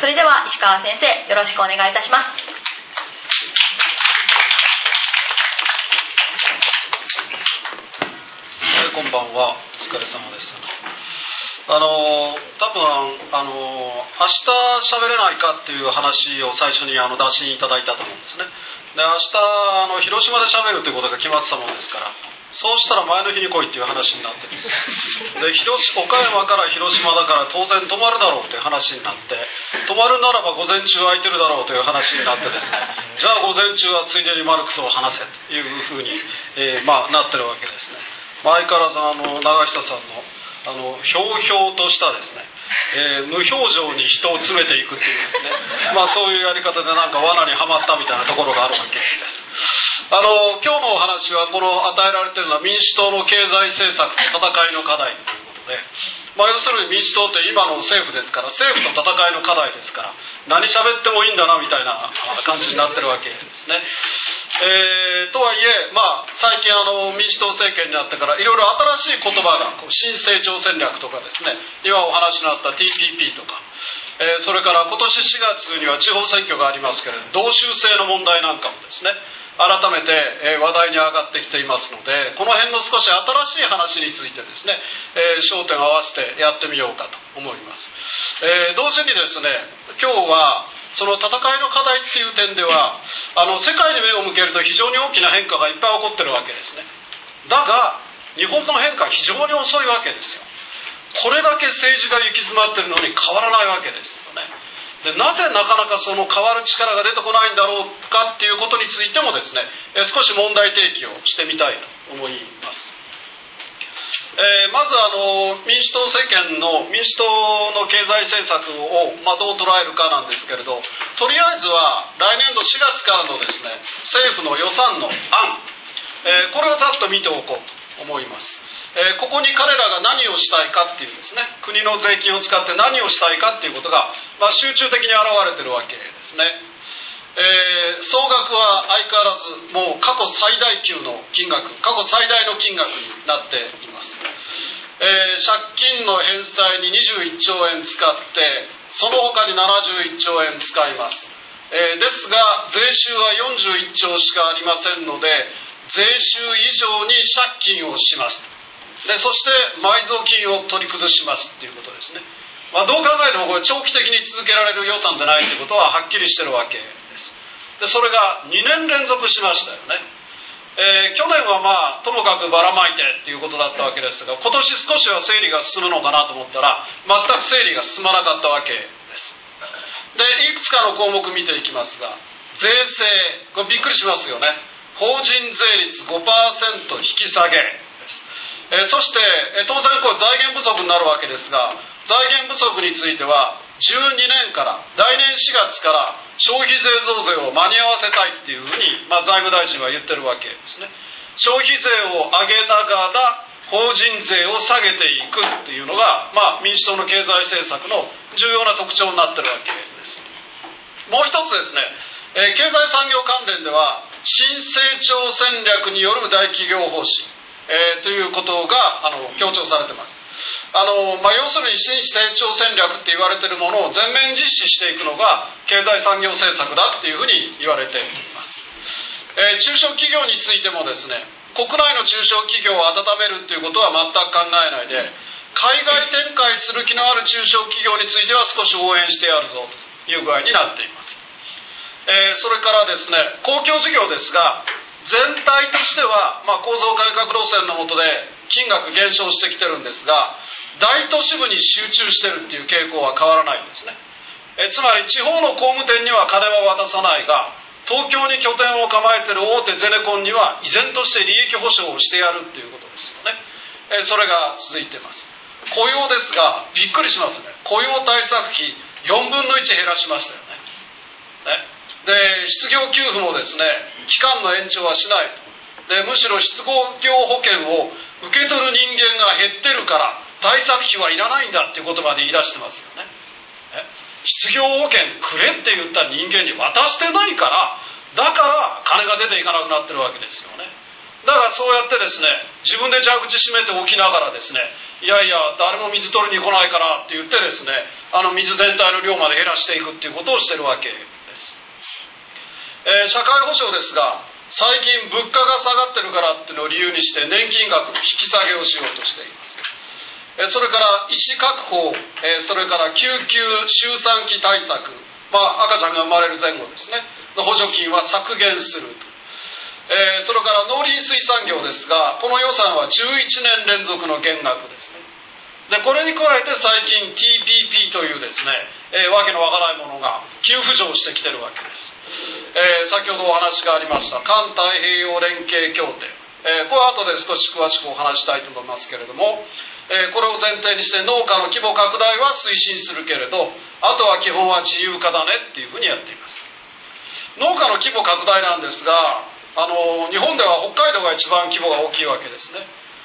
それでは石川先生、よろしくお願いいたします。 こんばんは、お疲れ様です。多分明日喋れないかっていう話を最初に打診いただいたと思うんですね。で、明日広島で喋るということが決まってたものですから、そうしたら前の日に来いっていう話になってですね、で岡山から広島だから当然泊まるだろうという話になって、泊まるならば午前中空いてるだろうという話になってですね、じゃあ午前中はついでにマルクスを話せというふうに、なってるわけですね。相変わらず長久さんのひょうひょうとしたですね、無表情に人を詰めていくっていうですね、そういうやり方でなんか罠にはまったみたいなところがあるわけです。今日のお話はこの与えられているのは民主党の経済政策と戦いの課題ということで、要するに民主党って今の政府ですから、政府と戦いの課題ですから、何喋ってもいいんだなみたいな感じになってるわけですね。とはいえ、最近民主党政権になってからいろいろ新しい言葉が新成長戦略とかですね、今お話になった TPP とか、それから今年4月には地方選挙がありますけれど、同州制の問題なんかもですね、改めて話題に上がってきていますので、この辺の少し新しい話についてですね、焦点を合わせてやってみようかと思います。同時にですね、今日はその戦いの課題っていう点では世界に目を向けると非常に大きな変化がいっぱい起こってるわけですね。だが日本の変化は非常に遅いわけですよ。これだけ政治が行き詰まってるのに変わらないわけですよね。で、なぜなかなかその変わる力が出てこないんだろうかっていうことについてもですね、少し問題提起をしてみたいと思います。まず民主党政権の民主党の経済政策を、どう捉えるかなんですけれど、とりあえずは来年度4月からのですね、政府の予算の案、これをざっと見ておこうと思います。ここに彼らが何をしたいかっていうですね、国の税金を使って何をしたいかっていうことが、集中的に現れてるわけですね。総額は相変わらずもう過去最大級の金額、過去最大の金額になっています。借金の返済に21兆円使って、その他に71兆円使います。ですが税収は41兆しかありませんので、税収以上に借金をします。で、そして埋蔵金を取り崩しますっていうことですね。どう考えてもこれ長期的に続けられる予算でないということははっきりしてるわけです。で、それが2年連続しましたよね。去年はともかくばらまいてっていうことだったわけですが、今年少しは整理が進むのかなと思ったら全く整理が進まなかったわけです。で、いくつかの項目見ていきますが、税制、これびっくりしますよね。法人税率 5% 引き下げです。そして当然これ財源不足になるわけですが、財源不足については12年から来年4月から消費税増税を間に合わせたいっていうふうに、財務大臣は言ってるわけですね。消費税を上げながら法人税を下げていくっていうのが、民主党の経済政策の重要な特徴になってるわけです。もう一つですね、経済産業関連では新成長戦略による大企業方針、ということが強調されています。要するに新成長戦略って言われているものを全面実施していくのが経済産業政策だっていうふうに言われています。中小企業についてもですね、国内の中小企業を温めるっていうことは全く考えないで、海外展開する気のある中小企業については少し応援してやるぞという具合になっています。それからですね、公共事業ですが、全体としては、構造改革路線の下で金額減少してきてるんですが、大都市部に集中してるっていう傾向は変わらないんですね。つまり地方の工務店には金は渡さないが、東京に拠点を構えている大手ゼネコンには依然として利益保証をしてやるっていうことですよね。それが続いています。雇用ですが、びっくりしますね。雇用対策費4分の1減らしましたよね。で、失業給付もですね、期間の延長はしないと。で、むしろ失業保険を受け取る人間が減ってるから対策費はいらないんだっていうことまで言い出してますよね。失業保険くれって言った人間に渡してないから、だから金が出ていかなくなってるわけですよね。 だからそうやってですね、自分で蛇口閉めておきながらですね、いやいや誰も水取りに来ないからって言ってですね、水全体の量まで減らしていくっていうことをしてるわけです。社会保障ですが、最近物価が下がってるからっていうのを理由にして年金額の引き下げをしようとしています。それから医師確保、それから救急周産期対策、赤ちゃんが生まれる前後ですねの補助金は削減する。それから農林水産業ですが、この予算は11年連続の減額ですね。でこれに加えて最近 TPP というですね、わけのわからないものが急浮上してきてるわけです。先ほどお話がありました環太平洋連携協定、これは後で少し詳しくお話したいと思いますけれども、これを前提にして農家の規模拡大は推進するけれど、あとは基本は自由化だねっていうふうにやっています。農家の規模拡大なんですが、日本では北海道が一番規模が大きいわけですね。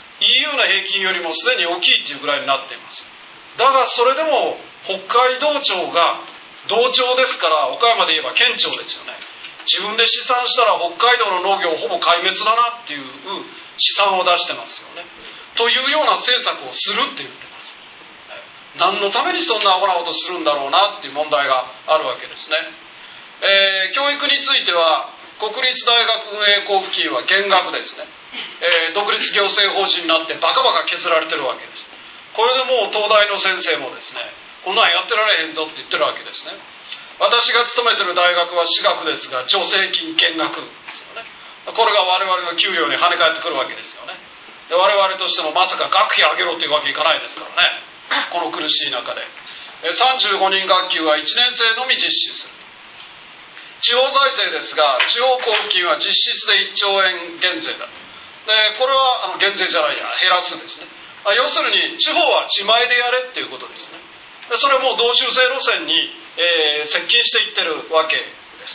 EU の平均よりもすでに大きいっていうぐらいになっています。だがそれでも北海道庁が道庁ですから、岡山で言えば県庁ですよね。自分で試算したら北海道の農業ほぼ壊滅だなっていう試算を出してますよね。というような政策をするって言ってます。何のためにそんなことするんだろうなっていう問題があるわけですね。教育については国立大学運営交付金は減額ですね。独立行政法人になってバカバカ削られてるわけです。これでもう東大の先生もですね、こんなんやってられへんぞって言ってるわけですね。私が勤めてる大学は私学ですが助成金減額ですよね。これが我々の給料に跳ね返ってくるわけですよね。で我々としてもまさか学費上げろというわけいかないですからね、この苦しい中で。35人学級は1年生のみ実施する。地方財政ですが、地方交付金は実質で1兆円減税だ。でこれは減税じゃないや、減らすですね。要するに地方は自前でやれっていうことですね。でそれも同州制路線に、接近していってるわけです。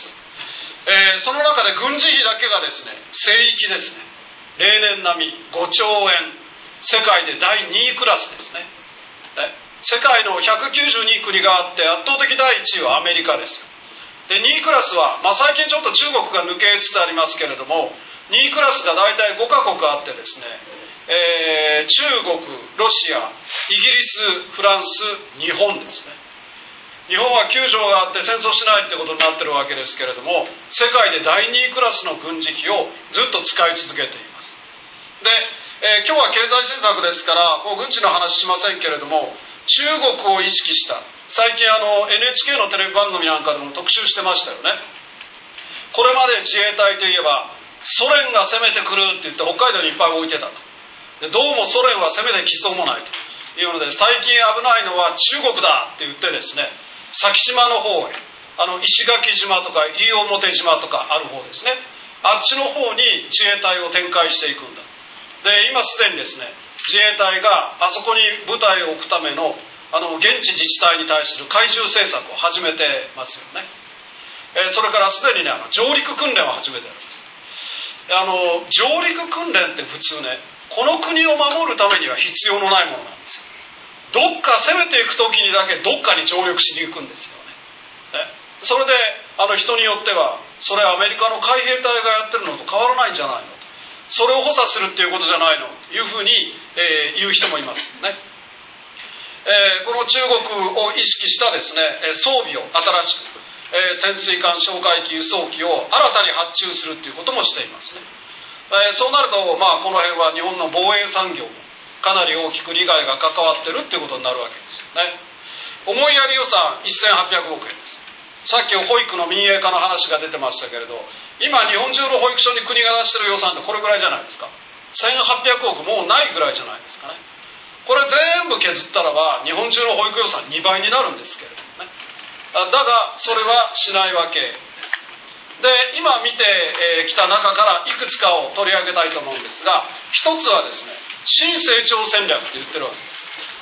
その中で軍事費だけがですね、聖域ですね。例年並み5兆円、世界で第2位クラスですね。世界の192国があって圧倒的第1位はアメリカです。で2位クラスは、最近ちょっと中国が抜けつつありますけれども、2位クラスが大体5カ国あってですね、中国、ロシア、イギリス、フランス、日本ですね。日本は9条があって戦争しないってことになってるわけですけれども、世界で第2位クラスの軍事費をずっと使い続けています。で、今日は経済政策ですからもう軍事の話しませんけれども、中国を意識した、最近NHK のテレビ番組なんかでも特集してましたよね。これまで自衛隊といえばソ連が攻めてくるって言って北海道にいっぱい置いてたと。でどうもソ連は攻めてきそうもないというので、最近危ないのは中国だって言ってですね、先島の方へ、石垣島とか西表島とかある方ですね、あっちの方に自衛隊を展開していくんだ。で今すでにですね、自衛隊があそこに部隊を置くための現地自治体に対する怪獣政策を始めてますよね。それからすでにね、上陸訓練を始めてるんです。上陸訓練って普通ね、この国を守るためには必要のないものなんですよ。どっか攻めていく時にだけどっかに上陸しに行くんですよね。それで人によってはそれアメリカの海兵隊がやってるのと変わらないんじゃないのと、それを補佐するっていうことじゃないのというふうに、言う人もいますね。この中国を意識したですね、装備を新しく、潜水艦、哨戒機、輸送機を新たに発注するということもしていますね。そうなると、この辺は日本の防衛産業もかなり大きく利害が関わってるっていうことになるわけですよね。思いやり予算1800億円です。さっき保育の民営化の話が出てましたけれど、今日本中の保育所に国が出してる予算ってこれぐらいじゃないですか。1800億もうないぐらいじゃないですかね。これ全部削ったらば日本中の保育予算2倍になるんですけれどもね。だがそれはしないわけです。で今見てきた中からいくつかを取り上げたいと思うんですが、一つはですね、新成長戦略って言ってるわけです。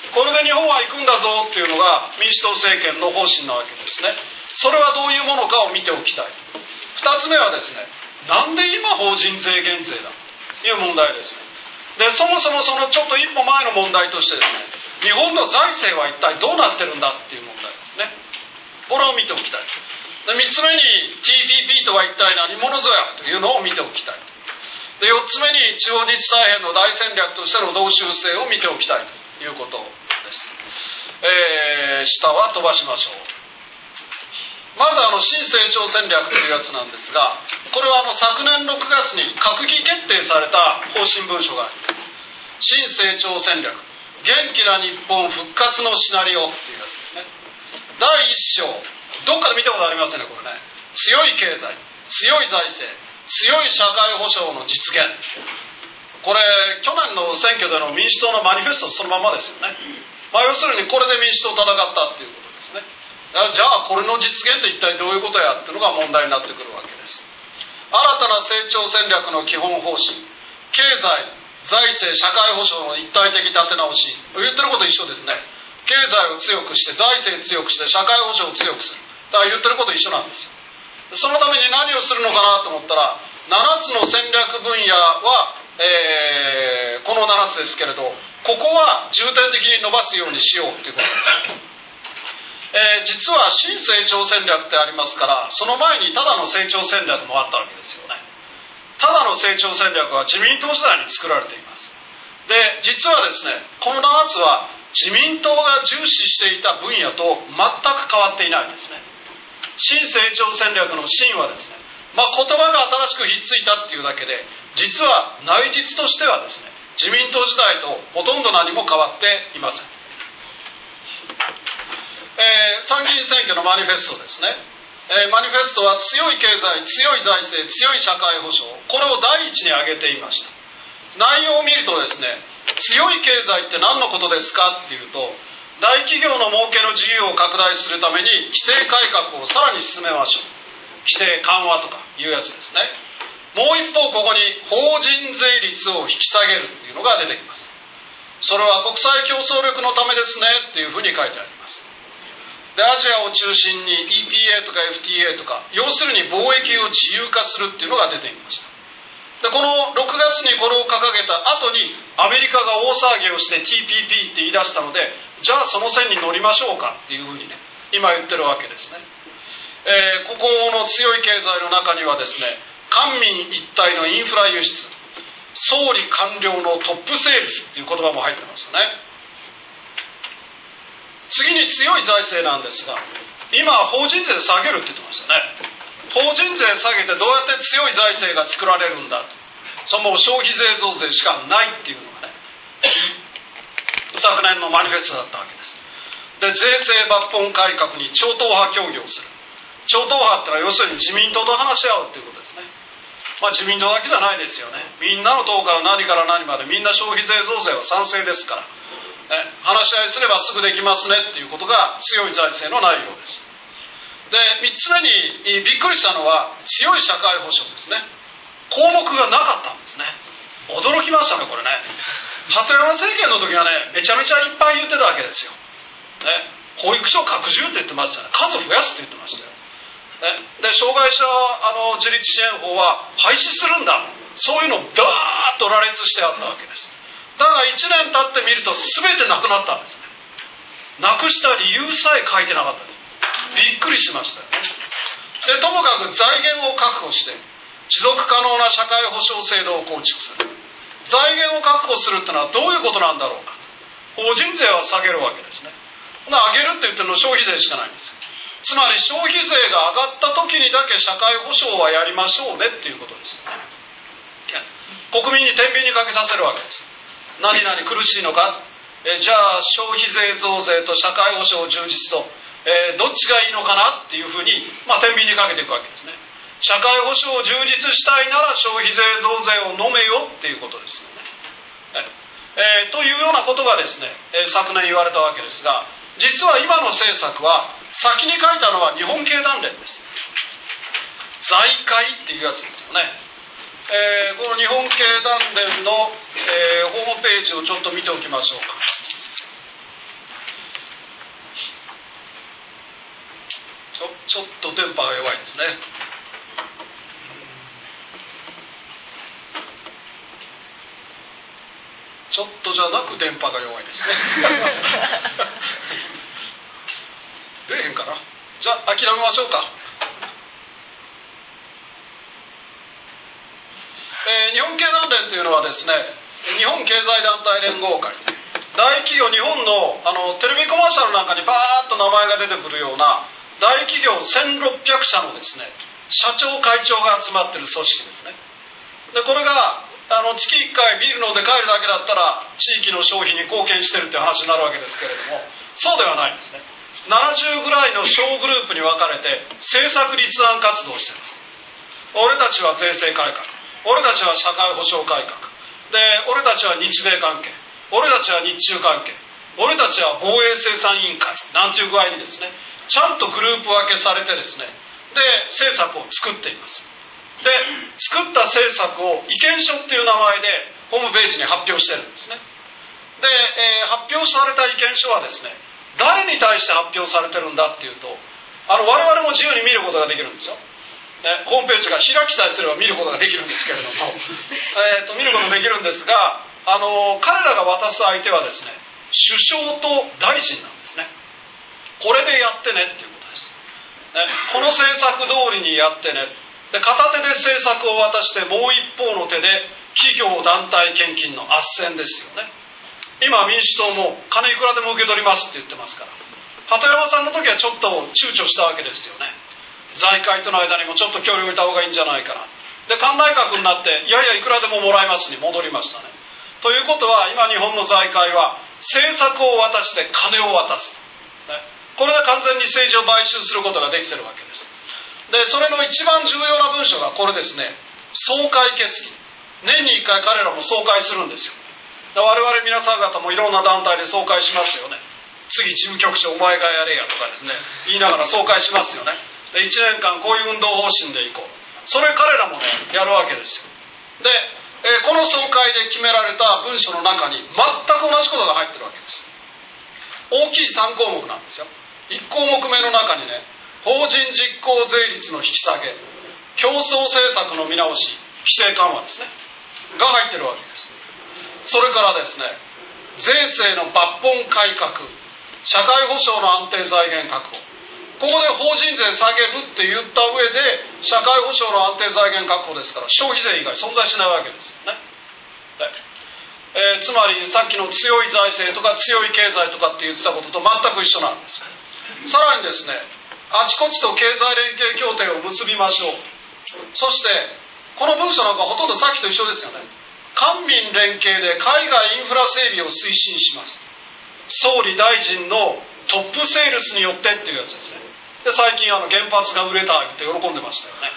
これで日本は行くんだぞっていうのが民主党政権の方針なわけですね。それはどういうものかを見ておきたい。二つ目はですね、なんで今法人税減税だという問題ですね。でそもそもそのちょっと一歩前の問題としてですね、日本の財政は一体どうなってるんだっていう問題ですね。これを見ておきたい。で3つ目に TPP とは一体何者ぞやというのを見ておきたい。 で、4つ目に地方自治再編の大戦略としての同州制を見ておきたいということです。下は飛ばしましょう。まず新成長戦略というやつなんですが、これは昨年6月に閣議決定された方針文書があります。新成長戦略、元気な日本復活のシナリオっていうやつですね。第1章、どっかで見たことありますよね、これね。強い経済、強い財政、強い社会保障の実現。これ去年の選挙での民主党のマニフェストそのままですよね。要するにこれで民主党戦ったっていうことですね。じゃあこれの実現って一体どういうことやっていうのが問題になってくるわけです。新たな成長戦略の基本方針、経済、財政、社会保障の一体的立て直し、言ってること一緒ですね。経済を強くして、財政強くして、社会保障を強くする。だから言ってること一緒なんですよ。そのために何をするのかなと思ったら、7つの戦略分野は、この7つですけれど、ここは重点的に伸ばすようにしようということです。実は新成長戦略ってありますから、その前にただの成長戦略もあったわけですよね。ただの成長戦略は自民党時代に作られています。で、実はですね、この7つは自民党が重視していた分野と全く変わっていないですね。新成長戦略の新はですね、言葉が新しくひっついたっていうだけで、実は内実としてはですね、自民党時代とほとんど何も変わっていません。参議院選挙のマニフェストですね。マニフェストは強い経済、強い財政、強い社会保障、これを第一に挙げていました。内容を見るとですね、強い経済って何のことですかっていうと、大企業の儲けの自由を拡大するために規制改革をさらに進めましょう。規制緩和とかいうやつですね。もう一方ここに法人税率を引き下げるっていうのが出てきます。それは国際競争力のためですねっていうふうに書いてあります。で、アジアを中心に EPA とか FTA とか、要するに貿易を自由化するっていうのが出てきました。で、この6月にこれを掲げた後にアメリカが大騒ぎをして TPP って言い出したので、じゃあその線に乗りましょうかっていうふうにね、今言ってるわけですね。ここの強い経済の中にはですね、官民一体のインフラ輸出、総理官僚のトップセールスっていう言葉も入ってますよね。次に強い財政なんですが、今法人税下げるって言ってましたね。法人税下げてどうやって強い財政が作られるんだと。その消費税増税しかないっていうのがね、昨年のマニフェストだったわけです。で、税制抜本改革に超党派協議をする。超党派ってのは要するに自民党と話し合うっていうことですね。自民党だけじゃないですよね。みんなの党から何から何までみんな消費税増税は賛成ですから、話し合いすればすぐできますねっていうことが強い財政の内容です。で、3つ目にびっくりしたのは強い社会保障ですね。項目がなかったんですね。驚きましたね、これね。鳩山政権の時はね、めちゃめちゃいっぱい言ってたわけですよ。保育所拡充って言ってましたね。数増やすって言ってましたよ。で、障害者自立支援法は廃止するんだ。そういうのをダーッと羅列してあったわけです。だが1年経ってみると全てなくなったんですね。なくした理由さえ書いてなかった。びっくりしましたよね。で、ともかく財源を確保して持続可能な社会保障制度を構築する。財源を確保するってのはどういうことなんだろうか。法人税は下げるわけですね。上げるって言ってるの消費税しかないんですよ。つまり消費税が上がった時にだけ社会保障はやりましょうねっていうことですよね。国民に天秤にかけさせるわけです。何々苦しいのか、じゃあ消費税増税と社会保障充実と、どっちがいいのかなっていうふうに、天秤にかけていくわけですね。社会保障を充実したいなら消費税増税を飲めよっていうことですよね。というようなことがですね、昨年言われたわけですが、実は今の政策は先に書いたのは日本経団連です。財界っていうやつですよね。この日本経団連の、ホームページをちょっと見ておきましょうか。ちょっと電波が弱いですね。ちょっとじゃなく電波が弱いですね。出えへんかな。じゃあ諦めましょうか。 日本経団連というのはですね、日本経済団体連合会、大企業、日本の、テレビコマーシャルなんかにバーッと名前が出てくるような大企業1600社のですね、社長会長が集まっている組織ですね。でこれが月1回ビール飲んで帰るだけだったら地域の消費に貢献してるっていう話になるわけですけれども、そうではないんですね。70ぐらいの小グループに分かれて政策立案活動をしています。俺たちは税制改革、俺たちは社会保障改革で、俺たちは日米関係、俺たちは日中関係、俺たちは防衛生産委員会なんていう具合にですね、ちゃんとグループ分けされてですね、で政策を作っています。で作った政策を意見書っていう名前でホームページに発表してるんですね。で、発表された意見書はですね、誰に対して発表されてるんだっていうと、我々も自由に見ることができるんですよ。ホームページが開きさえすれば見ることができるんですけれども見ることができるんですが、彼らが渡す相手はですね、首相と大臣なんですね。これでやってねっていうことです、この政策通りにやってねで、片手で政策を渡してもう一方の手で企業団体献金の斡旋ですよね。今民主党も金いくらでも受け取りますって言ってますから、鳩山さんの時はちょっと躊躇したわけですよね。財界との間にもちょっと距離を置いた方がいいんじゃないかな。で官内閣になっていやいくらでももらいますに戻りましたね。ということは今日本の財界は政策を渡して金を渡す、これで完全に政治を買収することができてるわけです。でそれの一番重要な文書がこれですね、総会決議。年に1回彼らも総会するんですよ。我々皆さん方もいろんな団体で総会しますよね。次事務局長お前がやれやとかですね言いながら総会しますよね。で1年間こういう運動方針でいこう、それ彼らもねやるわけですよ。で、この総会で決められた文書の中に全く同じことが入ってるわけです。大きい3項目なんですよ。1項目目の中にね、法人実効税率の引き下げ、競争政策の見直し、規制緩和ですねが入ってるわけです。それからですね、税制の抜本改革、社会保障の安定財源確保、ここで法人税下げるって言った上で社会保障の安定財源確保ですから、消費税以外存在しないわけですよね。つまりさっきの強い財政とか強い経済とかって言ってたことと全く一緒なんです。さらにですね、あちこちと経済連携協定を結びましょう。そしてこの文書なんかほとんどさっきと一緒ですよね。官民連携で海外インフラ整備を推進します。総理大臣のトップセールスによってっていうやつですね。で最近原発が売れたって喜んでましたよね。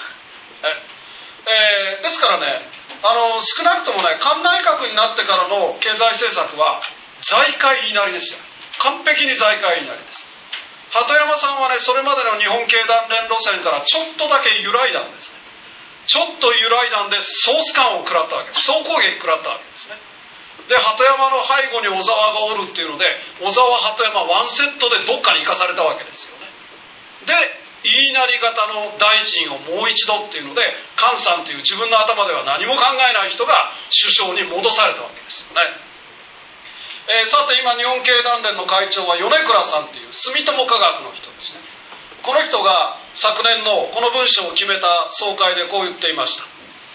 ですからね、少なくともね、官内閣になってからの経済政策は財界言いなりですよ。完璧に財界言いなりです。鳩山さんはね、それまでの日本経団連路線からちょっとだけ揺らいだんですね。ちょっと揺らいだんで総スカンを食らったわけです。総攻撃食らったわけですね。で鳩山の背後に小沢がおるっていうので、小沢鳩山ワンセットでどっかに行かされたわけですよね。で言いなり型の大臣をもう一度っていうので、菅さんという自分の頭では何も考えない人が首相に戻されたわけですよね。さて今日本経団連の会長は米倉さんという住友化学の人ですね。この人が昨年のこの文書を決めた総会でこう言っていました。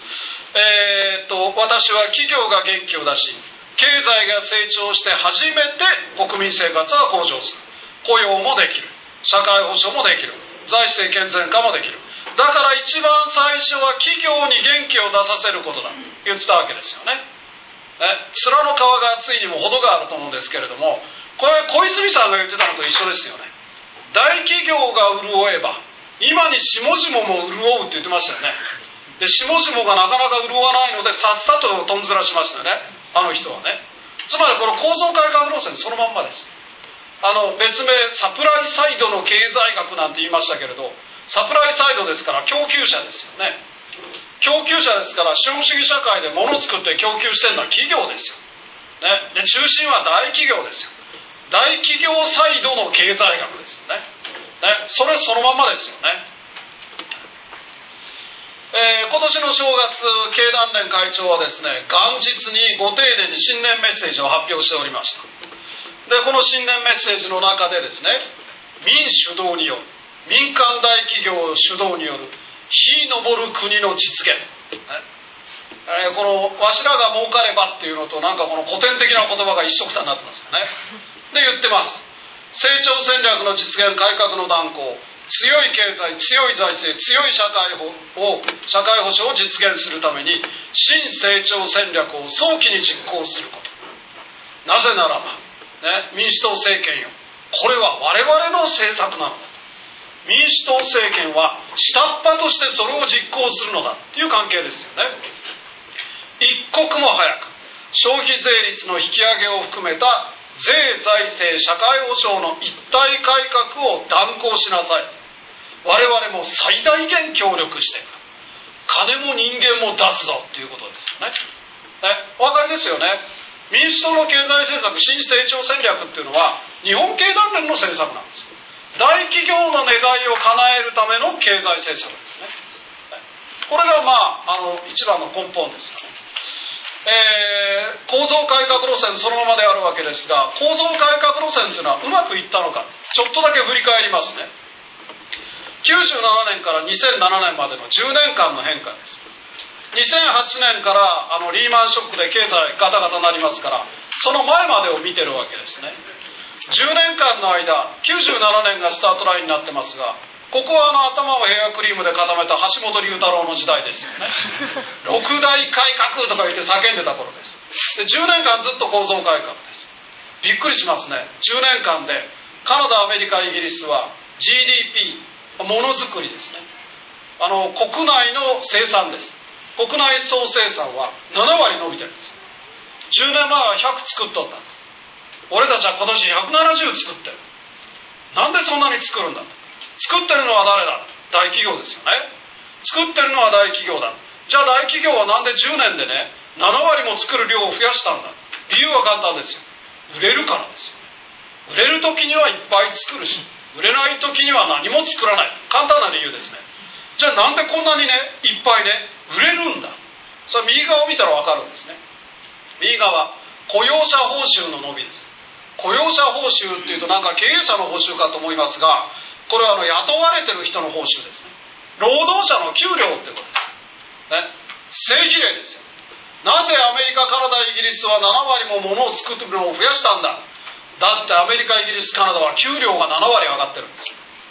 私は企業が元気を出し、経済が成長して初めて国民生活は向上する。雇用もできる。社会保障もできる。財政健全化もできる。だから一番最初は企業に元気を出させることだと言ってたわけですよね。面の皮が厚いにも程があると思うんですけれども、これ小泉さんが言ってたのと一緒ですよね。大企業が潤えば今に下々も潤うって言ってましたよね。で下々がなかなか潤わないのでさっさととんずらしましたね、あの人はね。つまりこの構造改革路線そのまんまです。別名サプライサイドの経済学なんて言いましたけれど、サプライサイドですから供給者ですよね。供給者ですから資本主義社会で物を作って供給してるのは企業ですよ、ね、で中心は大企業ですよ。大企業サイドの経済学ですよね。それそのまんまですよね。今年の正月経団連会長はですね、元日にご丁寧に新年メッセージを発表しておりました。でこの新年メッセージの中でですね、民主導による民間大企業主導による非昇る国の実現、 このわしらが儲かればっていうのとなんかこの古典的な言葉が一緒くたになってますよね。で言ってます。成長戦略の実現、改革の断行、強い経済、強い財政、強い社会保障を実現するために新成長戦略を早期に実行すること。なぜならば、民主党政権よ、これは我々の政策なのだ。民主党政権は下っ端としてそれを実行するのだという関係ですよね。一刻も早く消費税率の引き上げを含めた税財政社会保障の一体改革を断行しなさい。我々も最大限協力して金も人間も出すぞということですよね。お分かりですよね。民主党の経済政策新成長戦略っていうのは日本経団連の政策なんですよ。大企業の願いを叶えるための経済政策ですね。これが一番の根本ですよね。構造改革路線そのままであるわけですが、構造改革路線というのはうまくいったのか、ちょっとだけ振り返りますね。97年から2007年までの10年間の変化です。2008年からリーマンショックで経済ガタガタになりますから、その前までを見てるわけですね。10年間の間、97年がスタートラインになってますが、ここは頭をヘアクリームで固めた橋本龍太郎の時代ですよね。六大改革とか言って叫んでた頃です。で、10年間ずっと構造改革です。びっくりしますね。10年間でカナダ、アメリカ、イギリスは GDP、ものづくりですね。国内の生産です。国内総生産は7割伸びてるんです。10年前は100作っとった。俺たちは今年170作ってる。なんでそんなに作るんだ。作ってるのは誰だ。大企業ですよね。作ってるのは大企業だ。じゃあ大企業はなんで10年でね7割も作る量を増やしたんだ。理由は簡単ですよ。売れるからですよ。売れる時にはいっぱい作るし、売れない時には何も作らない。簡単な理由ですね。じゃあなんでこんなにねいっぱいね売れるんだ。それは右側を見たら分かるんですね。右側、雇用者報酬の伸びです。雇用者報酬っていうとなんか経営者の報酬かと思いますが、これは雇われてる人の報酬ですね。労働者の給料ってことです、ね、正比例ですよ。なぜアメリカ、カナダ、イギリスは7割も物を作ってるのを増やしたんだ。だってアメリカ、イギリス、カナダは給料が7割上がってるんです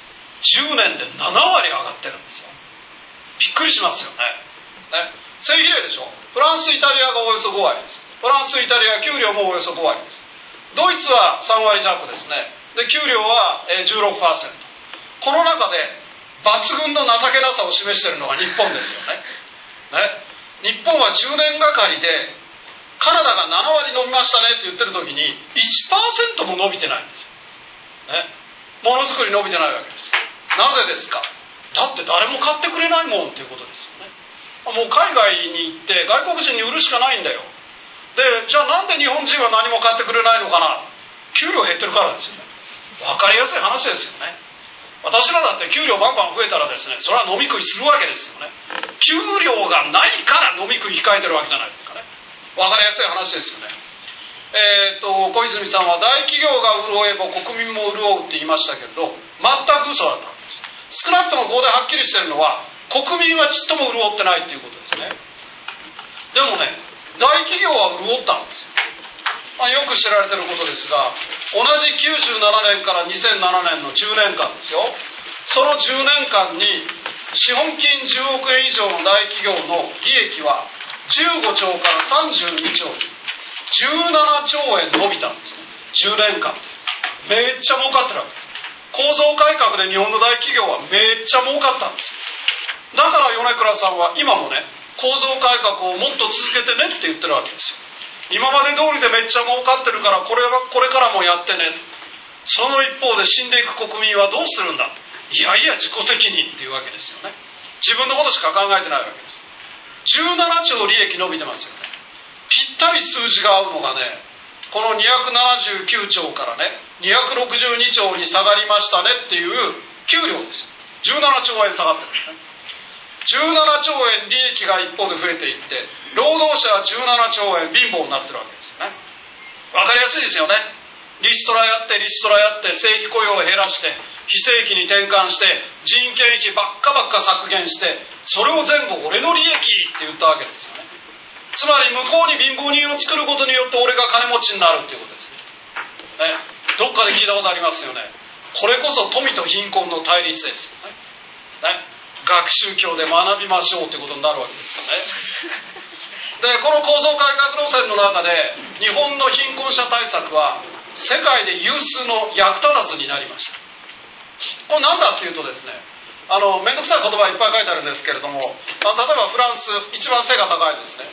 。10年で7割上がってるんですよ。びっくりしますよ ね。正比例でしょ。フランス、イタリアがおよそ5割です。フランス、イタリア給料もおよそ5割です。ドイツは3割弱ですね。で給料は 16%。 この中で抜群の情けなさを示しているのが日本ですよ ね。日本は10年がかりでカナダが7割伸びましたねって言ってる時に 1% も伸びてないんですよ、ね、ものづくり伸びてないわけです。なぜですか。だって誰も買ってくれないもんっていうことですよね。もう海外に行って外国人に売るしかないんだよ。でじゃあなんで日本人は何も買ってくれないのかな。給料減ってるからですよね。分かりやすい話ですよね。私らだって給料バンバン増えたらですね、それは飲み食いするわけですよね。給料がないから飲み食い控えてるわけじゃないですかね。分かりやすい話ですよね。小泉さんは大企業が潤えば国民も潤うって言いましたけど、全く嘘だったんです。少なくともここではっきりしてるのは国民はちっとも潤ってないっていうことですね。でもね、大企業は潤ったんですよ。よく知られてることですが、同じ97年から2007年の10年間ですよ。その10年間に資本金10億円以上の大企業の利益は15兆から32兆17兆円伸びたんですね。10年間めっちゃ儲かってるわけです。構造改革で日本の大企業はめっちゃ儲かったんです。だから米倉さんは今もね、構造改革をもっと続けてねって言ってるわけですよ。今まで通りでめっちゃ儲かってるからこれからもやってね。その一方で死んでいく国民はどうするんだ。いやいや自己責任っていうわけですよね。自分のことしか考えてないわけです。17兆利益伸びてますよね。ぴったり数字が合うのがね、この279兆からね262兆に下がりましたねっていう給料ですよ。17兆円下がってるんですね。17兆円利益が一方で増えていって、労働者は17兆円貧乏になってるわけですよね。わかりやすいですよね。リストラやって正規雇用を減らして非正規に転換して人件費ばっか削減して、それを全部俺の利益って言ったわけですよね。 つまり向こうに貧乏人を作ることによって俺が金持ちになるっていうことですね。どっかで聞いたことありますよね。これこそ富と貧困の対立ですよね。学習教で学びましょうということになるわけですよね。で、この構造改革路線の中で日本の貧困者対策は世界で有数の役立たずになりました。これ何だっていうとですね、めんどくさい言葉いっぱい書いてあるんですけれども、例えばフランス一番背が高いですね、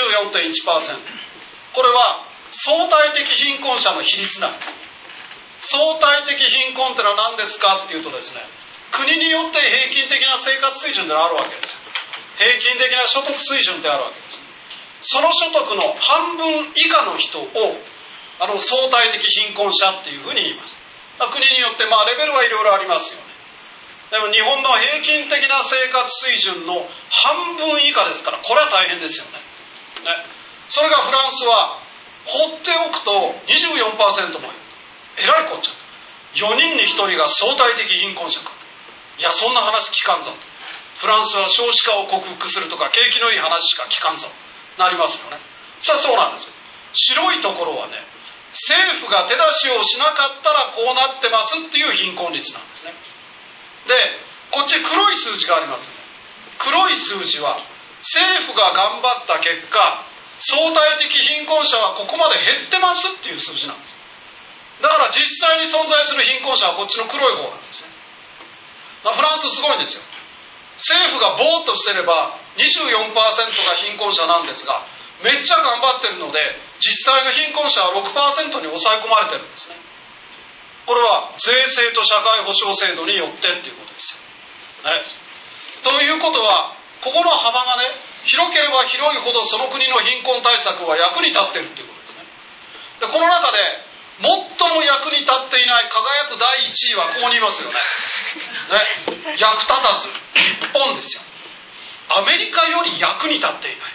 24.1%。 これは相対的貧困者の比率なんです。相対的貧困ってのは何ですかっていうとですね、国によって平均的な生活水準であるわけですよ。平均的な所得水準であるわけです。その所得の半分以下の人を相対的貧困者っていうふうに言います。国によってレベルはいろいろありますよね。でも日本の平均的な生活水準の半分以下ですから、これは大変ですよね。それがフランスは放っておくと 24% もいる。えらいこっちゃ。4人に1人が相対的貧困者か。いや、そんな話聞かんぞ。フランスは少子化を克服するとか景気のいい話しか聞かんぞ。なりますよね。それはそうなんですよ。白いところはね、政府が手出しをしなかったらこうなってますっていう貧困率なんですね。で、こっち黒い数字がありますね。黒い数字は政府が頑張った結果、相対的貧困者はここまで減ってますっていう数字なんです。だから実際に存在する貧困者はこっちの黒い方なんですね。フランスすごいんですよ。政府がぼーっとしてれば 24% が貧困者なんですが、めっちゃ頑張ってるので実際の貧困者は 6% に抑え込まれてるんですね。これは税制と社会保障制度によってっていうことですよ、ね、ということはここの幅がね、広ければ広いほどその国の貧困対策は役に立ってるっていうことですね。で、この中で最も役に立っていない輝く第1位はここにいますよね。役立たず日本ですよ。アメリカより役に立っていない、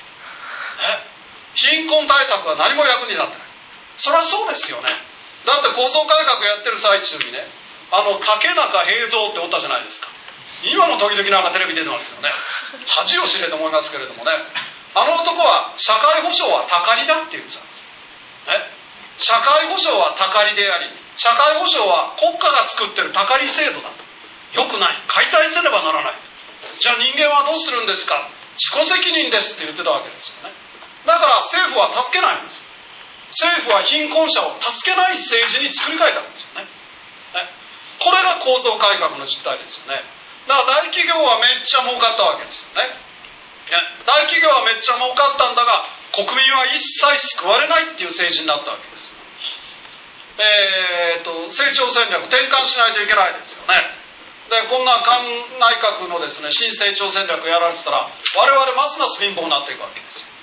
貧困対策は何も役に立ってない。それはそうですよね。だって構造改革やってる最中にね、竹中平蔵っておったじゃないですか。今も時々なんかテレビ出てますよね。恥を知れと思いますけれどもね、あの男は社会保障はたかりだって言うんですよ、社会保障はたかりであり、社会保障は国家が作ってるたかり制度だと。よくない、解体せねばならない。じゃあ人間はどうするんですか、自己責任ですって言ってたわけですよね。だから政府は助けないんです。政府は貧困者を助けない政治に作り変えたんですよね。これが構造改革の実態ですよね。だから大企業はめっちゃ儲かったわけですよね。大企業はめっちゃ儲かったんだが、国民は一切救われないっていう政治になったわけです。成長戦略転換しないといけないですよね。で、こんな内閣のですね、新成長戦略やられてたら我々ますます貧乏になっていくわけですよ。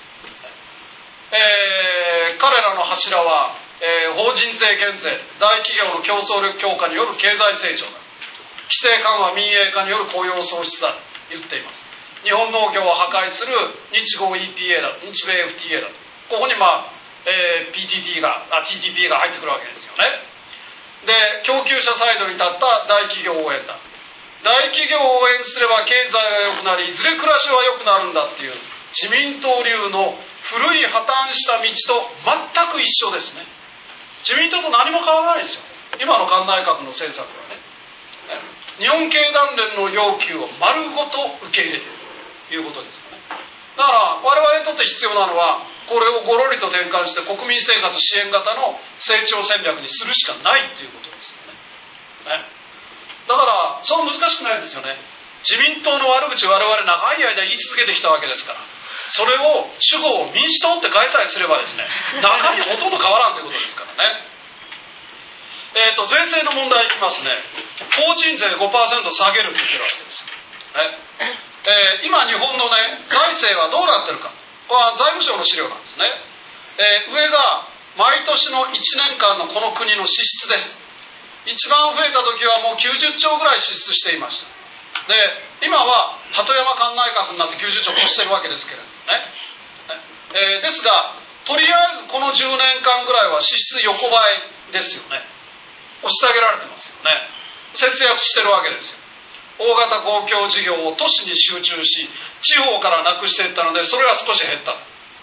彼らの柱は、法人税減税、大企業の競争力強化による経済成長だ、規制緩和民営化による雇用創出だと言っています。日本農業を破壊する日豪 EPA だ、日米 FTA だ、ここにTTP が入ってくるわけですよね。で、供給者サイドに立った大企業応援だ、大企業を応援すれば経済が良くなり、いずれ暮らしは良くなるんだっていう自民党流の古い破綻した道と全く一緒ですね。自民党と何も変わらないですよ、今の官内閣の政策はね。日本経団連の要求を丸ごと受け入れているということですよね。だから我々にとって必要なのは、これをごろりと転換して国民生活支援型の成長戦略にするしかないということですよね。だからそう難しくないですよね。自民党の悪口我々長い間言い続けてきたわけですから、それを主語を民主党って開催すればですね、中身ほとんど変わらんということですからね。税制の問題いきますね。法人税 5% 下げるって言ってるわけですよ、今日本のね、財政はどうなってるか、これは財務省の資料なんですね。上が毎年の1年間のこの国の支出です。一番増えた時はもう90兆ぐらい支出していました。で、今は鳩山官内閣になって90兆越してるわけですけれどもね。ですが、とりあえずこの10年間ぐらいは支出横ばいですよね。押し下げられてますよね。節約してるわけですよ。大型公共事業を都市に集中し、地方からなくしていったので、それは少し減った。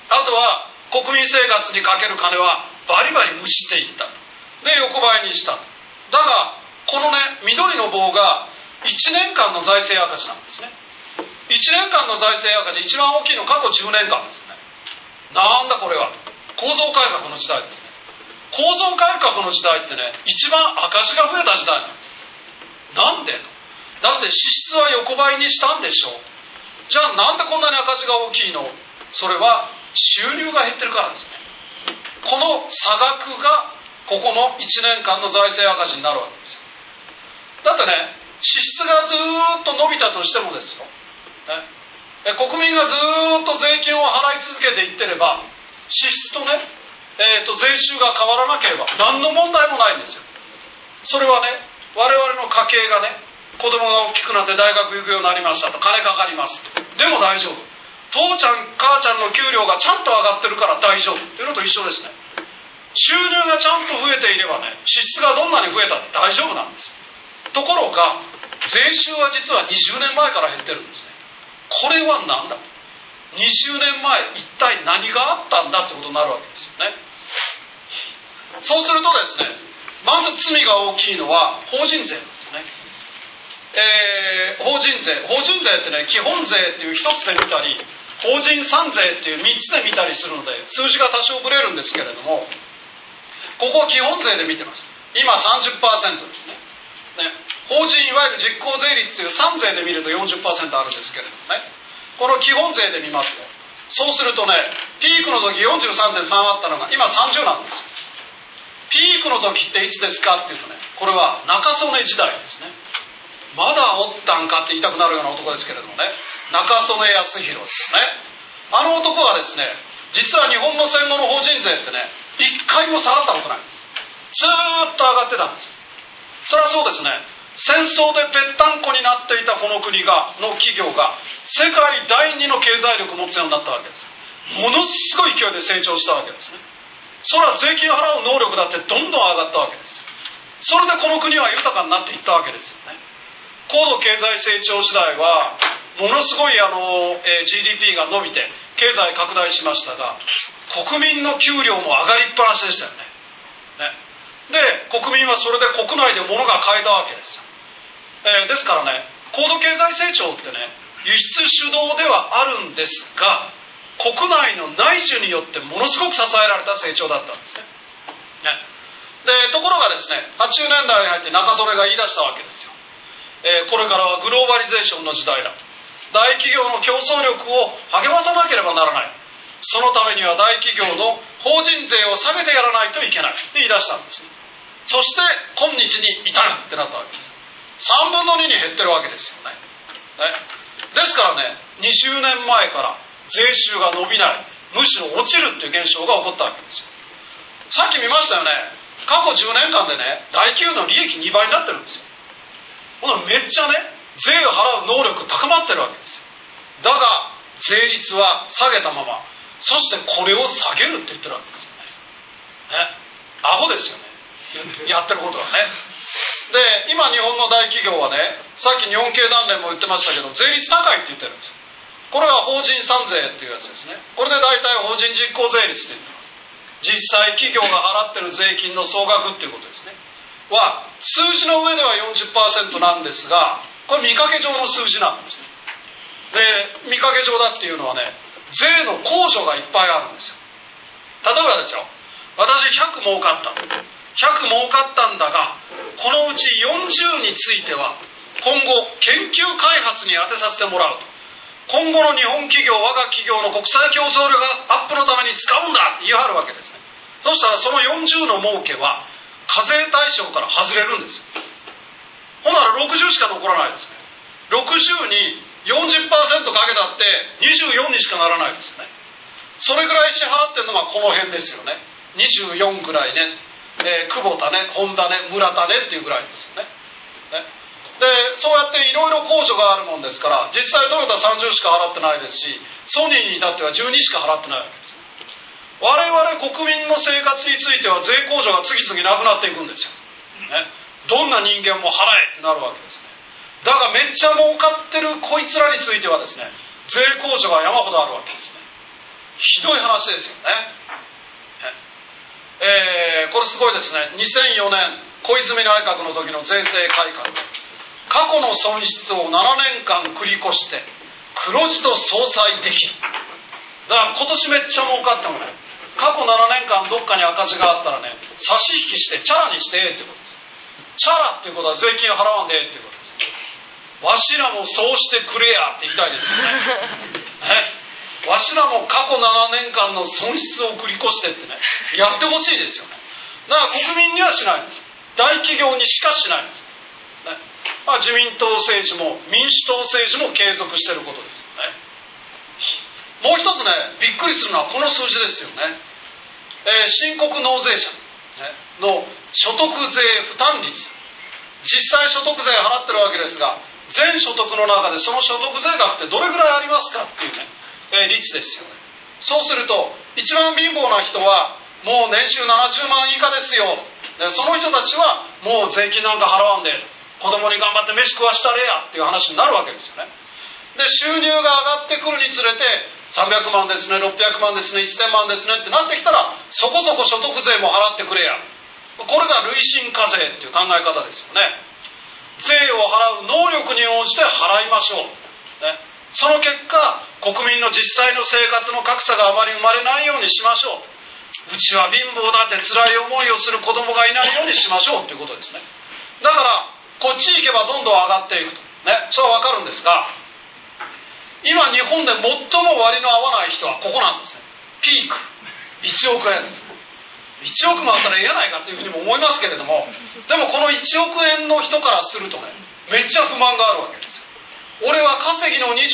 あとは国民生活にかける金はバリバリむしっていった。で横ばいにした。だがこのね緑の棒が1年間の財政赤字なんですね。1年間の財政赤字、一番大きいの過去10年間ですね。なんだこれは。構造改革の時代ですね。構造改革の時代ってね、一番赤字が増えた時代なんです。なんで？だって支出は横ばいにしたんでしょう。じゃあなんでこんなに赤字が大きいの？それは収入が減ってるからですね。この差額がここの1年間の財政赤字になるわけですよ。だってね、支出がずっと伸びたとしてもですよ、国民がずっと税金を払い続けていってれば、支出とね、税収が変わらなければ何の問題もないんですよ。それはね、我々の家計がね、子供が大きくなって大学行くようになりましたと、金かかります。でも大丈夫。父ちゃん母ちゃんの給料がちゃんと上がってるから大丈夫っていうのと一緒ですね。収入がちゃんと増えていればね、支出がどんなに増えたって大丈夫なんですよ。ところが税収は実は20年前から減ってるんですね。これは何だ、20年前一体何があったんだってことになるわけですよね。そうするとですね、まず罪が大きいのは法人税なんですね。法人税ってね、基本税っていう一つで見たり、法人三税っていう三つで見たりするので、数字が多少ブレるんですけれども、ここは基本税で見てます。今 30% ですね。法人いわゆる実効税率という3税で見ると 40% あるんですけれどもね、この基本税で見ますと、そうするとね、ピークの時 43.3 あったのが今30なんです。ピークの時っていつですかっていうとね、これは中曽根時代ですね。まだおったんかって言いたくなるような男ですけれどもね、中曽根康弘ですね。あの男はですね、実は日本の戦後の法人税ってね、一回も下がったことないんです。ずーっと上がってたんです。それはそうですね、戦争でぺったんこになっていたこの国の企業が世界第2の経済力を持つようになったわけです。ものすごい勢いで成長したわけですね。それは税金を払う能力だってどんどん上がったわけです。それでこの国は豊かになっていったわけですよね。高度経済成長時代はものすごいGDP が伸びて経済拡大しましたが、国民の給料も上がりっぱなしでしたよね。で、国民はそれで国内で物が買えたわけですよ。ですからね、高度経済成長ってね、輸出主導ではあるんですが、国内の内需によってものすごく支えられた成長だったんですね。で、ところがですね、80年代に入って中曽根が言い出したわけですよ。これからはグローバリゼーションの時代だ。大企業の競争力を励まさなければならない。そのためには大企業の法人税を下げてやらないといけないって言い出したんです。そして今日に至るってなったわけです。3分の2に減ってるわけですよね。ですからね、20年前から税収が伸びない、むしろ落ちるっていう現象が起こったわけですよ。さっき見ましたよね。過去10年間でね、大企業の利益2倍になってるんですよ。めっちゃね、税を払う能力高まってるわけですよ。だが税率は下げたまま、そしてこれを下げるって言ってるわけですよね。アホですよね、やってることはね。で、今日本の大企業はね、さっき日本経団連も言ってましたけど、税率高いって言ってるんです。これは法人三税っていうやつですね。これで大体法人実効税率って言ってます。実際企業が払ってる税金の総額っていうことですねは、数字の上では 40% なんですが、これ見かけ上の数字なんですね。で、見かけ上だっていうのはね、税の控除がいっぱいあるんですよ。例えばですよ、私100儲かった100儲かったんだが、このうち40については今後研究開発に充てさせてもらうと、今後の日本企業、我が企業の国際競争力アップのために使うんだって言い張るわけですね。そしたらその40の儲けは課税対象から外れるんですよ。ほんなら60しか残らないですね。60に 40% かけたって24にしかならないですよね。それぐらい支払ってるのがこの辺ですよね。24ぐらいね、久保田ね、本田ね、村田ねっていうぐらいですよね。で、そうやっていろいろ控除があるもんですから、実際トヨタ30しか払ってないですし、ソニーに至っては12しか払ってないわけです。我々国民の生活については税控除が次々なくなっていくんですよ、どんな人間も払えってなるわけですね。だがめっちゃ儲かってるこいつらについてはですね、税控除が山ほどあるわけですね。 ひどい話ですよね。これすごいですね。2004年小泉内閣の時の税制改革、過去の損失を7年間繰り越して黒字と相殺できる。だから今年めっちゃ儲かってもね、過去7年間どっかに赤字があったらね、差し引きしてチャラにしてってことです。チャラっていうことは税金払わんでっていうことです。わしらもそうしてくれやって言いたいですよね。わしらも過去7年間の損失を繰り越してってね、やってほしいですよね。だから国民にはしないんです。大企業にしかしないんです。自民党政治も民主党政治も継続していることですよね。もう一つね、びっくりするのはこの数字ですよね。申告納税者の所得税負担率、実際所得税払ってるわけですが、全所得の中でその所得税額ってどれぐらいありますかっていうね、率ですよね。そうすると一番貧乏な人はもう年収70万以下ですよ。その人たちはもう税金なんか払わんで子供に頑張って飯食わしたれやっていう話になるわけですよね。で、収入が上がってくるにつれて300万ですね、600万ですね、1000万ですねってなってきたら、そこそこ所得税も払ってくれや。これが累進課税っていう考え方ですよね。税を払う能力に応じて払いましょう、ね、その結果国民の実際の生活の格差があまり生まれないようにしましょう。うちは貧乏だって辛い思いをする子供がいないようにしましょうということですね。だからこっち行けばどんどん上がっていくと、ね、それは分かるんですが、今日本で最も割の合わない人はここなんですね。ピーク1億円です。1億もあったらええやないかというふうにも思いますけれども、でもこの1億円の人からするとね、めっちゃ不満があるわけですよ。俺は稼ぎの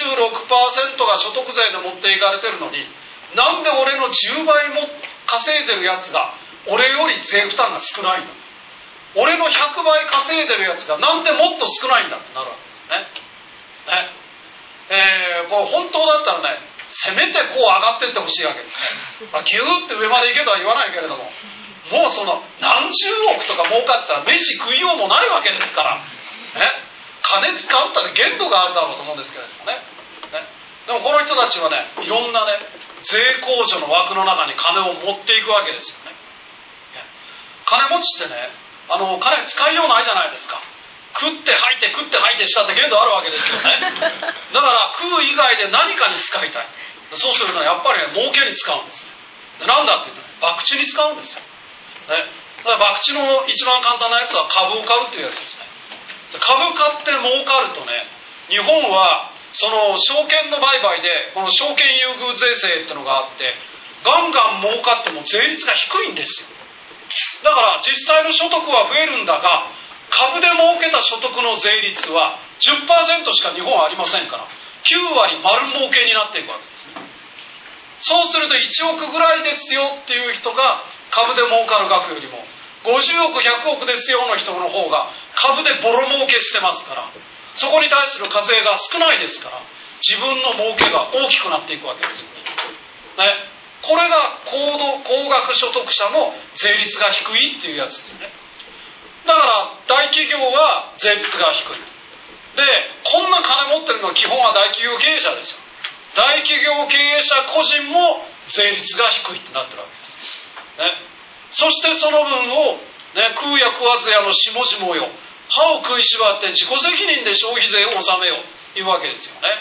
26% が所得税で持っていかれてるのに、なんで俺の10倍も稼いでるやつが俺より税負担が少ないんだ、俺の100倍稼いでるやつがなんでもっと少ないんだってなるわけですね。これ本当だったらね、せめてこう上がっていってほしいわけですね。ギューって上まで行けとは言わないけれども、もうその何十億とか儲かってたら飯食いようもないわけですから、ね、金使うったら限度があるだろうと思うんですけれどもね。でもこの人たちはね、いろんなね、税控除の枠の中に金を持っていくわけですよね。金持ちってね、金使いようないじゃないですか。食って吐いて食って吐いてしたって限度あるわけですよね。だから食う以外で何かに使いたい。そうするとやっぱりね、儲けに使うんです。なんだって言うと、博打に使うんですよ、ね。だから博打の一番簡単なやつは株を買うっていうやつですね。株買って儲かるとね、日本はその証券の売買でこの証券優遇税制ってのがあって、ガンガン儲かっても税率が低いんですよ。だから実際の所得は増えるんだが、株で儲けた所得の税率は 10% しか日本はありませんから、9割丸儲けになっていくわけですね。そうすると1億ぐらいですよっていう人が株で儲かる額よりも、50億100億ですよの人の方が株でボロ儲けしてますから、そこに対する課税が少ないですから、自分の儲けが大きくなっていくわけですよね。これが高額所得者の税率が低いっていうやつですね。だから大企業は税率が低い。で、こんな金持ってるのは基本は大企業経営者ですよ。大企業経営者個人も税率が低いってなってるわけです、ね。そしてその分を、ね、食うや食わずやの下々よ、歯を食いしばって自己責任で消費税を納めようというわけですよね。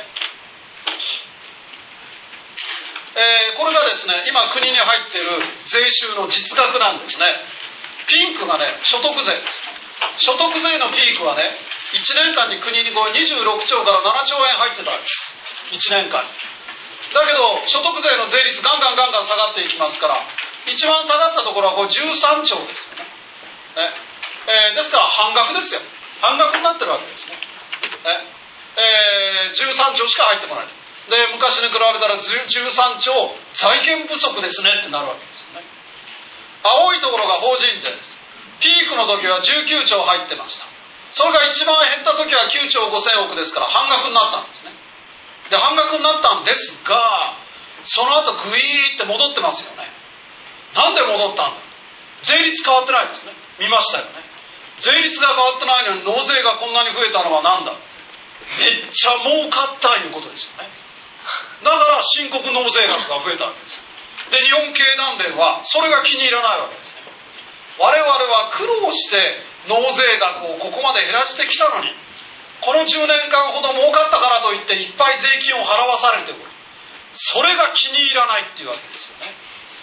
これがですね、今国に入っている税収の実額なんですね。ピンクがね、所得税です。所得税のピークはね、1年間に国にこう26兆から7兆円入ってたわけです。1年間に。だけど所得税の税率ガンガン下がっていきますから、一番下がったところはこう13兆ですよね。ですから半額ですよ。半額になってるわけですね。13兆しか入ってこない。で、昔に比べたら13兆財源不足ですねってなるわけですよね。青いところが法人税です。ピークの時は19兆入ってました。それが一番減った時は9兆5000億ですから半額になったんですね。で、半額になったんですが、その後グイーって戻ってますよね。なんで戻ったんだ。税率変わってないですね。見ましたよね。税率が変わってないのに納税がこんなに増えたのはなんだ。めっちゃ儲かったいうことですよね。 だから申告納税額が増えたわけです。で、日本経団連はそれが気に入らないわけですね。我々は苦労して納税額をここまで減らしてきたのに、この10年間ほど儲かったからといっていっぱい税金を払わされてくる。それが気に入らないっていうわけですよ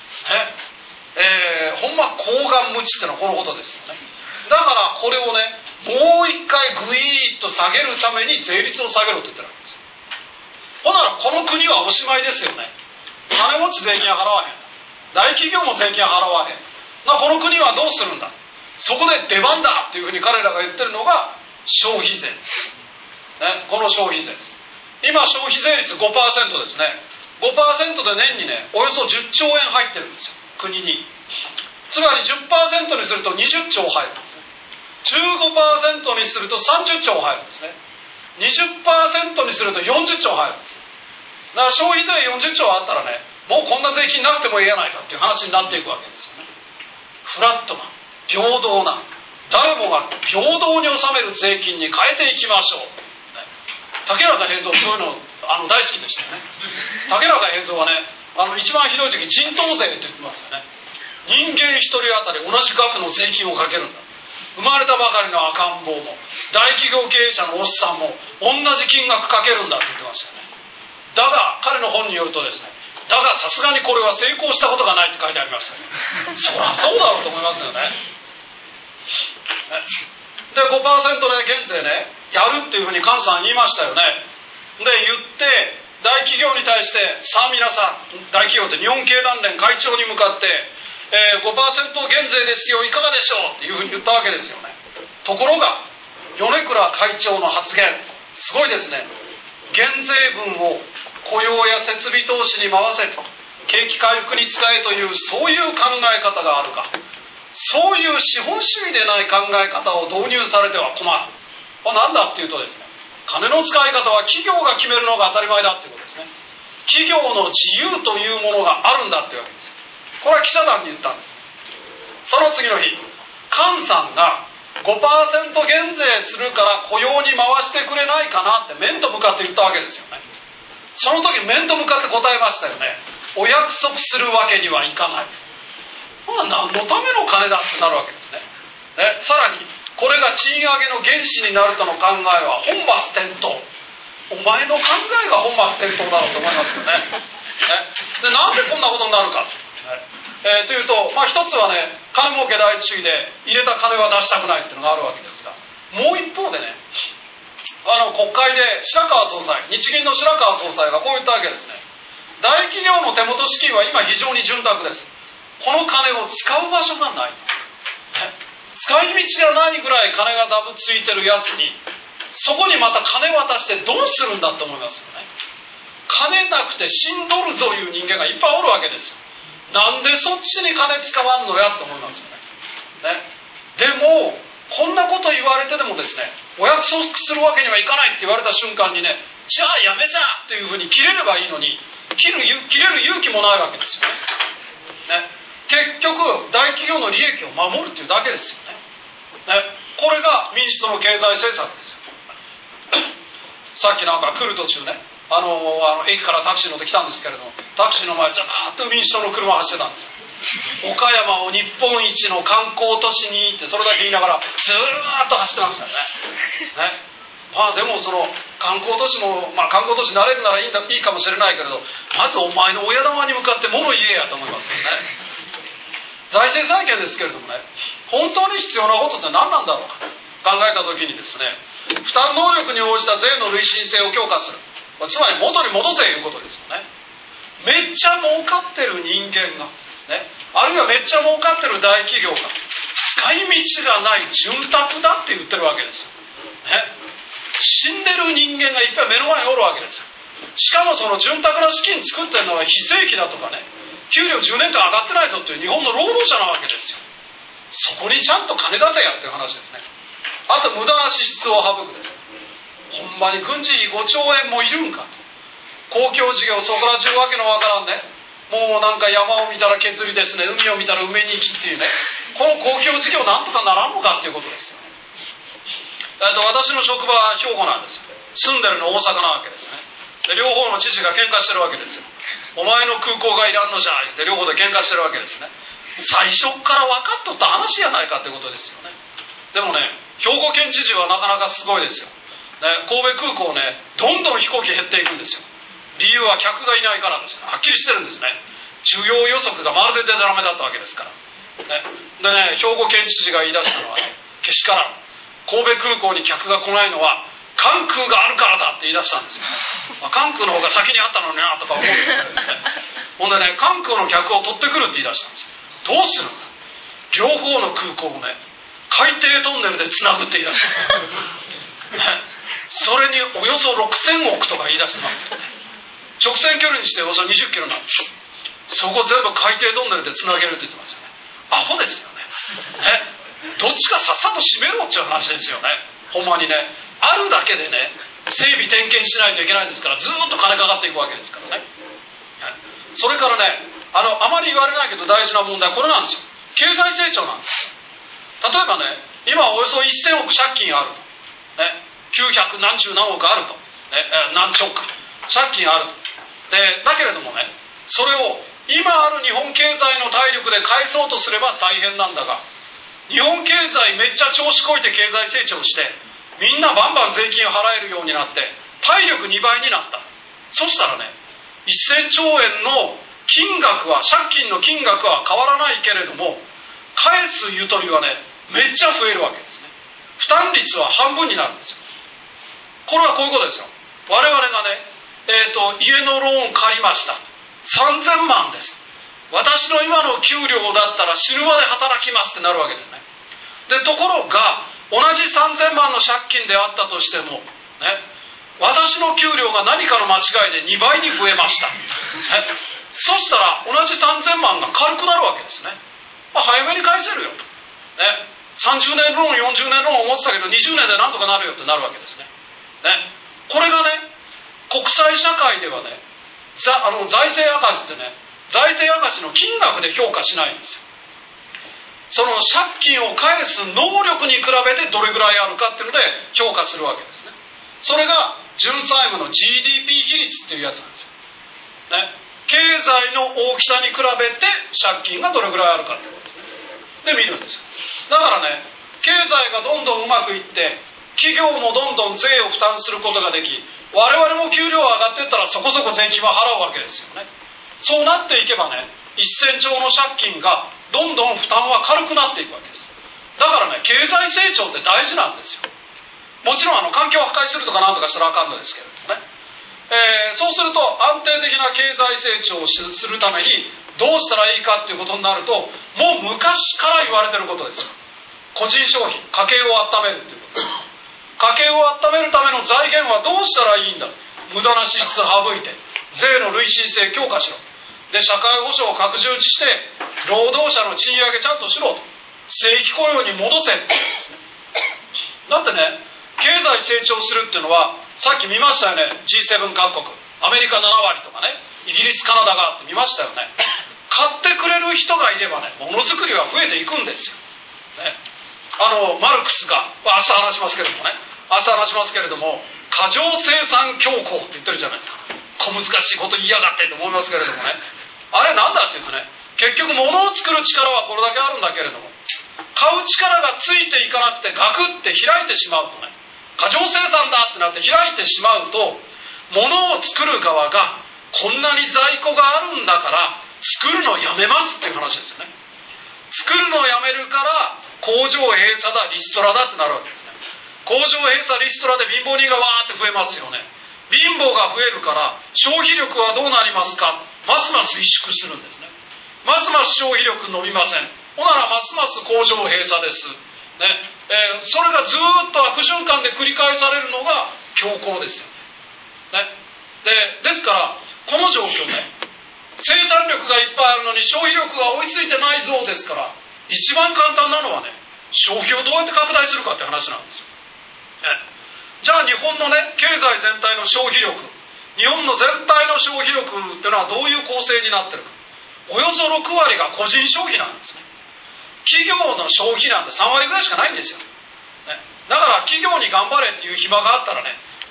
ね。ほんま厚顔無知ってのはこのことですよね。だからこれをね、もう一回グイーッと下げるために税率を下げろと言ってるわけです。ほんならこの国はおしまいですよね。金持ち税金は払わへん。大企業も税金は払わへん。この国はどうするんだ。そこで出番だっていうふうに彼らが言ってるのが消費税、この消費税です。今消費税率 5% ですね。 5% で年にね、およそ10兆円入ってるんですよ、国に。つまり 10% にすると20兆入るんですね。15% にすると30兆入るんですね。20% にすると40兆入るんです。だから消費税40兆あったらね、もうこんな税金なくてもいいやないかっていう話になっていくわけですよね。フラットな、平等な、誰もが平等に納める税金に変えていきましょう。竹中平蔵そういうの大好きでしたよね。竹中平蔵はね、一番ひどい時人頭税って言ってますよね。人間一人当たり同じ額の税金をかけるんだ。生まれたばかりの赤ん坊も大企業経営者のおっさんも同じ金額かけるんだって言ってましたよね。だが彼の本によるとですね、だがさすがにこれは成功したことがないって書いてありましたね。そりゃそうだろうと思いますよね。で 5% で減税ね、やるっていうふうに菅さん言いましたよね。で言って大企業に対して、さあ皆さん、大企業って日本経団連会長に向かって、5% 減税ですよ、いかがでしょうっていうふうに言ったわけですよね。ところが米倉会長の発言すごいですね。減税分を雇用や設備投資に回せと、景気回復に使えという、そういう考え方があるか。そういう資本主義でない考え方を導入されては困る。これなんだっていうとですね、金の使い方は企業が決めるのが当たり前だっていうことですね。企業の自由というものがあるんだっていうわけです。これは記者団に言ったんです。その次の日、菅さんが 5% 減税するから雇用に回してくれないかなって面と向かって言ったわけですよね。その時面と向かって答えましたよね。お約束するわけにはいかない。何のための金だってなるわけですね。さらにこれが賃上げの原資になるとの考えは本末転倒。お前の考えが本末転倒だろうと思いますよね。でなんでこんなことになるか、というと、一つはね、金儲け第一主義で入れた金は出したくないっていうのがあるわけですが、もう一方でね、国会で白川総裁、日銀の白川総裁がこう言ったわけですね。大企業の手元資金は今非常に潤沢です。この金を使う場所がない。使い道がないぐらい金がダブついてるやつに、そこにまた金渡してどうするんだと思いますよね。金なくて死んどるぞいう人間がいっぱいおるわけですよ。なんでそっちに金使わんのやと思いますよね。でもこんなこと言われてでもですね、お約束するわけにはいかないって言われた瞬間にね、じゃあやめじゃっていうふうに切れればいいのに、切れる勇気もないわけですよね。結局大企業の利益を守るっていうだけですよね。これが民主党の経済政策ですよ。さっきなんか来る途中ね、駅からタクシー乗ってきたんですけれども、タクシーの前ずーっと民主党の車が走ってたんですよ。岡山を日本一の観光都市にってそれだけ言いながらずーっと走ってましたよね。でもその観光都市も、観光都市になれるならいいかもしれないけれど、まずお前の親玉に向かって物言えやと思いますよね。財政再建ですけれどもね、本当に必要なことって何なんだろうか考えたときにですね、負担能力に応じた税の累進性を強化する、つまり元に戻せということですよね。めっちゃ儲かってる人間が、あるいはめっちゃ儲かってる大企業が使い道がない潤沢だって言ってるわけですよ。死んでる人間がいっぱい目の前におるわけですよ。しかもその潤沢な資金作ってるのは非正規だとかね、給料10年間上がってないぞという日本の労働者なわけですよ。そこにちゃんと金出せやっていう話ですね。あと無駄な支出を省くです。ほんまに軍事費5兆円もいるんかと。公共事業そこら中わけのわからんね、もうなんか山を見たら削りですね、海を見たら埋めに行きっていうね、この公共事業なんとかならんのかっていうことですよ。私の職場は兵庫なんですよ。住んでるの大阪なわけですね。 で両方の知事が喧嘩してるわけですよ。お前の空港がいらんのじゃって両方で喧嘩してるわけですね。最初から分かっとった話やないかってことですよね。でもね、兵庫県知事はなかなかすごいですよ、ね、神戸空港ね、どんどん飛行機減っていくんですよ。理由は客がいないからです。はっきりしてるんですね。需要予測がまるでデタラメだったわけですから、ね、でね、兵庫県知事が言い出したのはね、けしからん、神戸空港に客が来ないのは関空があるからだって言い出したんですよ。関空の方が先にあったのになとか思うんですけどね。ほんでね、関空の客を取ってくるって言い出したんですよ。どうするんだ、両方の空港をね、海底トンネルでつなぐって言い出したんです、ね、それにおよそ6000億とか言い出してますよね。直線距離にしておよそ20キロなんですよ。そこ全部海底トンネルでつなげるって言ってますよね。アホですよね。どっちかさっさと閉めろっていう話ですよね。ほんまにね、あるだけでね、整備点検しないといけないんですから、ずーっと金かかっていくわけですからね。それからね、あまり言われないけど大事な問題はこれなんですよ。経済成長なんです。例えばね、今およそ1000億借金あると、ね、900何十何億あると、ね、何兆か借金あると。でだけれどもね、それを今ある日本経済の体力で返そうとすれば大変なんだが、日本経済めっちゃ調子こいて経済成長して、みんなバンバン税金を払えるようになって体力2倍になった。そしたらね、1000兆円の金額は、借金の金額は変わらないけれども、返すゆとりはね、めっちゃ増えるわけですね。負担率は半分になるんですよ。これはこういうことですよ。我々がね、家のローン借りました。3000万です。私の今の給料だったら死ぬまで働きますってなるわけですね。でところが、同じ3000万の借金であったとしても、ね、私の給料が何かの間違いで2倍に増えました。そしたら同じ3000万が軽くなるわけですね。早めに返せるよ、ね、30年ローン40年ローンを持ってたけど20年でなんとかなるよってなるわけですね。これがね、国際社会ではね、財政赤字でね、財政赤字の金額で評価しないんですよ。その借金を返す能力に比べてどれぐらいあるかっていうので評価するわけですね。それが純債務の GDP 比率っていうやつなんですよ、ね、経済の大きさに比べて借金がどれぐらいあるかっていうことですね。で見るんですよ。だからね、経済がどんどんうまくいって企業もどんどん税を負担することができ、我々も給料上がっていったらそこそこ税金は払うわけですよね。そうなっていけばね、1000兆の借金がどんどん負担は軽くなっていくわけです。だからね、経済成長って大事なんですよ。もちろん環境を破壊するとかなんとかしたらあかんのですけれどもね、そうすると安定的な経済成長をするためにどうしたらいいかっていうことになると、もう昔から言われてることですよ。個人消費、家計を温めるっていうことです。家計を温めるための財源はどうしたらいいんだ。無駄な支出省いて税の累進性強化しろ。で社会保障を拡充して労働者の賃上げちゃんとしろと、正規雇用に戻せ。だってね、経済成長するっていうのはさっき見ましたよね。 G7 各国、アメリカ7割とかね、イギリスカナダがって見ましたよね。買ってくれる人がいればね、ものづくりは増えていくんですよ、ね、マルクスが明日話しますけれども、過剰生産強行って言ってるじゃないですか。小難しいこと言いやがってと思いますけれどもね、あれなんだっていうとね、結局物を作る力はこれだけあるんだけれども、買う力がついていかなくてガクって開いてしまうとね、過剰生産だってなって開いてしまうと、物を作る側がこんなに在庫があるんだから作るのやめますっていう話ですよね。作るのをやめるから工場閉鎖だ、リストラだってなるわけですね。工場閉鎖リストラで貧乏人がわーって増えますよね。貧乏が増えるから消費力はどうなりますか。ますます萎縮するんですね。ますます消費力伸びません。ほならますます工場閉鎖です、ねそれがずっと悪循環で繰り返されるのが恐慌ですよね。ですからこの状況ね、生産力がいっぱいあるのに消費力が追いついてないぞですから、一番簡単なのはね、消費をどうやって拡大するかって話なんですよ、じゃあ日本のね、経済全体の消費力、日本の全体の消費力っていうのはどういう構成になってるか。およそ6割が個人消費なんですね。企業の消費なんて3割ぐらいしかないんですよ、だから企業に頑張れっていう暇があったらね、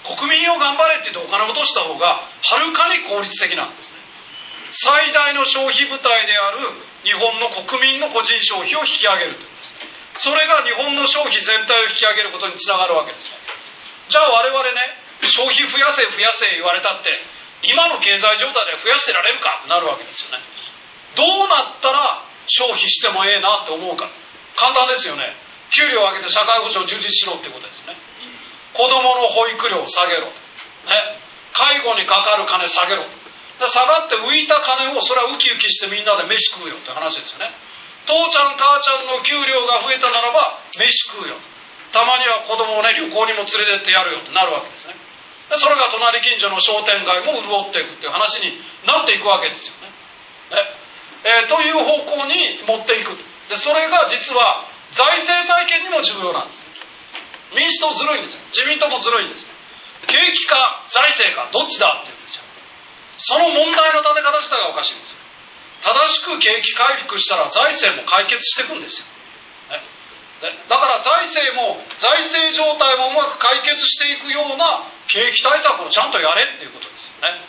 国民を頑張れって言ってお金を落とした方がはるかに効率的なんですね。最大の消費部隊である日本の国民の個人消費を引き上げるということです。それが日本の消費全体を引き上げることにつながるわけですよ。じゃあ我々ね、消費増やせ増やせ言われたって今の経済状態で増やしてられるかってなるわけですよね。どうなったら消費してもええなって思うか。簡単ですよね。給料を上げて社会保障を充実しろってことですね。子供の保育料を下げろ、ね、介護にかかる金下げろ、下がって浮いた金をそれはウキウキしてみんなで飯食うよって話ですよね。父ちゃん母ちゃんの給料が増えたならば飯食うよ、たまには子供をね旅行にも連れてってやるよってなるわけですね。それが隣近所の商店街も潤っていくっていう話になっていくわけですよね。という方向に持っていく。でそれが実は財政再建にも重要なんです。民主党ずるいんですよ。自民党もずるいんです。景気か財政かどっちだって言うんですよ。その問題の立て方自体がおかしいんですよ。正しく景気回復したら財政も解決していくんですよ。だから財政状態もうまく解決していくような景気対策をちゃんとやれっていうことですよね。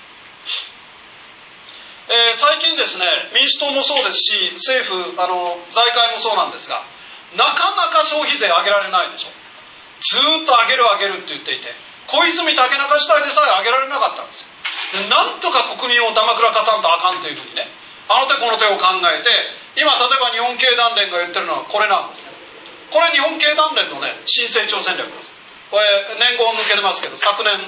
最近ですね、民主党もそうですし政府財界もそうなんですが、なかなか消費税上げられないでしょ。ずーっと上げるって言っていて、小泉竹中時代でさえ上げられなかったんですよ。でなんとか国民をだまくらかさんとあかんというふうにね、あの手この手を考えて、今例えば日本経団連が言ってるのはこれなんですね。これ日本経団連のね新成長戦略です。これ年号抜けてますけど、昨年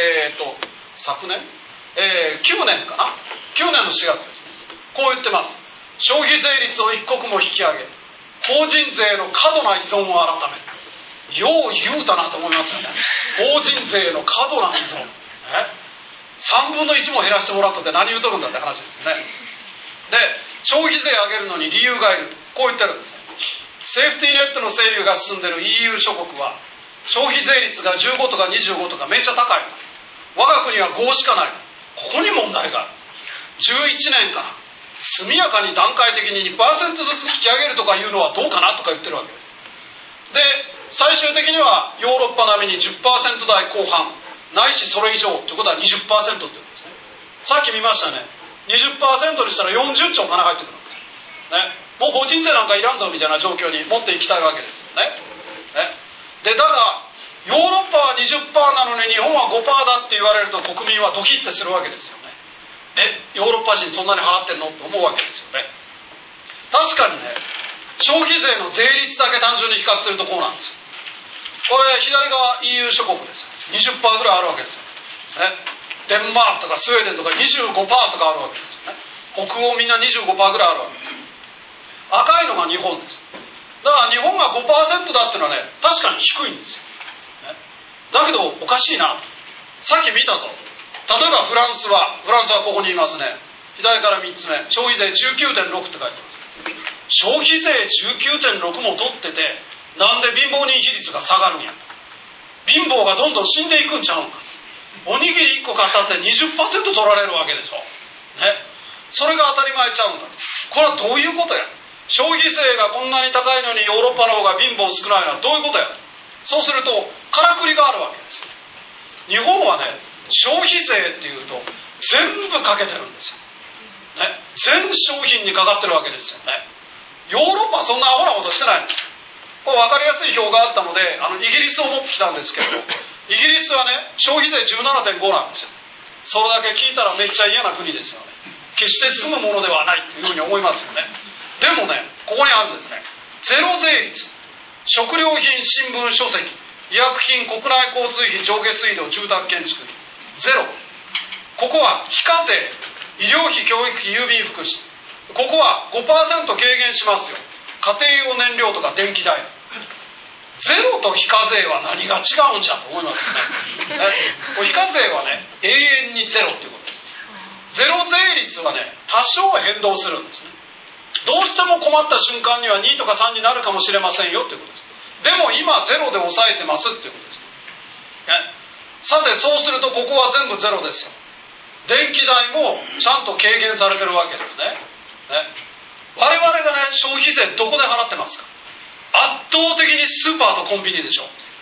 9年かな、9年の4月ですね。こう言ってます。消費税率を一刻も引き上げ、法人税の過度な依存を改める。よう言うたなと思いますよね。法人税の過度な依存、3分の1も減らしてもらったって何言うとるんだって話ですね。で消費税上げるのに理由がいる、こう言ってるんです。セーフティーネットの整備が進んでいる EU 諸国は消費税率が15とか25とかめっちゃ高い。我が国は5しかない。ここに問題がある。11年から速やかに段階的に 2% ずつ引き上げるとかいうのはどうかなとか言ってるわけです。で最終的にはヨーロッパ並みに 10% 台後半ないしそれ以上ということは 20% っていうんですね。さっき見ましたね。20% にしたら40兆金入ってくるんですよ、ね、もう法人税なんかいらんぞみたいな状況に持っていきたいわけですよね。でだがヨーロッパは 20% なのに日本は 5% だって言われると国民はドキッてするわけですよね。ヨーロッパ人そんなに払ってんのって思うわけですよね。確かにね、消費税の税率だけ単純に比較するとこうなんですよ。これ左側 EU 諸国です。20% ぐらいあるわけですよ、ね、デンマークとかスウェーデンとか 25% とかあるわけですよね。北欧みんな 25% ぐらいあるわけです。赤いのが日本です。だから日本が 5% だっていうのはね、確かに低いんですよ、ね、だけどおかしいな。さっき見たぞ。例えばフランスはここにいますね。左から3つ目、消費税 19.6 って書いてます。消費税 19.6 も取ってて、なんで貧乏人比率が下がるんや。貧乏がどんどん死んでいくんちゃうんか。おにぎり1個買ったって 20% 取られるわけでしょ、ね、それが当たり前ちゃうんだ。これはどういうことや。消費税がこんなに高いのにヨーロッパの方が貧乏少ないのはどういうことや。そうするとからくりがあるわけです。日本はね、消費税っていうと全部かけてるんですよ、ね、全商品にかかってるわけですよね。ヨーロッパはそんなアホなことしてないんです。これ分かりやすい表があったのでイギリスを持ってきたんですけど、イギリスはね消費税 17.5 なんですよ。それだけ聞いたらめっちゃ嫌な国ですよね。決して住むものではないというふうに思いますよね。でもね、ここにあるんですね。ゼロ税率、食料品、新聞、書籍、医薬品、国内交通費、上下水道、住宅建築費ゼロ。ここは非課税、医療費、教育費、郵便福祉、ここは 5% 軽減しますよ。家庭用燃料とか電気代。ゼロと非課税は何が違うんじゃと思いますよね。非課税はね、永遠にゼロっていうことです。ゼロ税率はね、多少変動するんですね。どうしても困った瞬間には2とか3になるかもしれませんよっていうことです。でも今ゼロで抑えてますっていうことです、ね、さてそうするとここは全部ゼロですよ。電気代もちゃんと軽減されてるわけですね。我々がね消費税どこで払ってますか。圧倒的にスーパーとコンビニでしょ。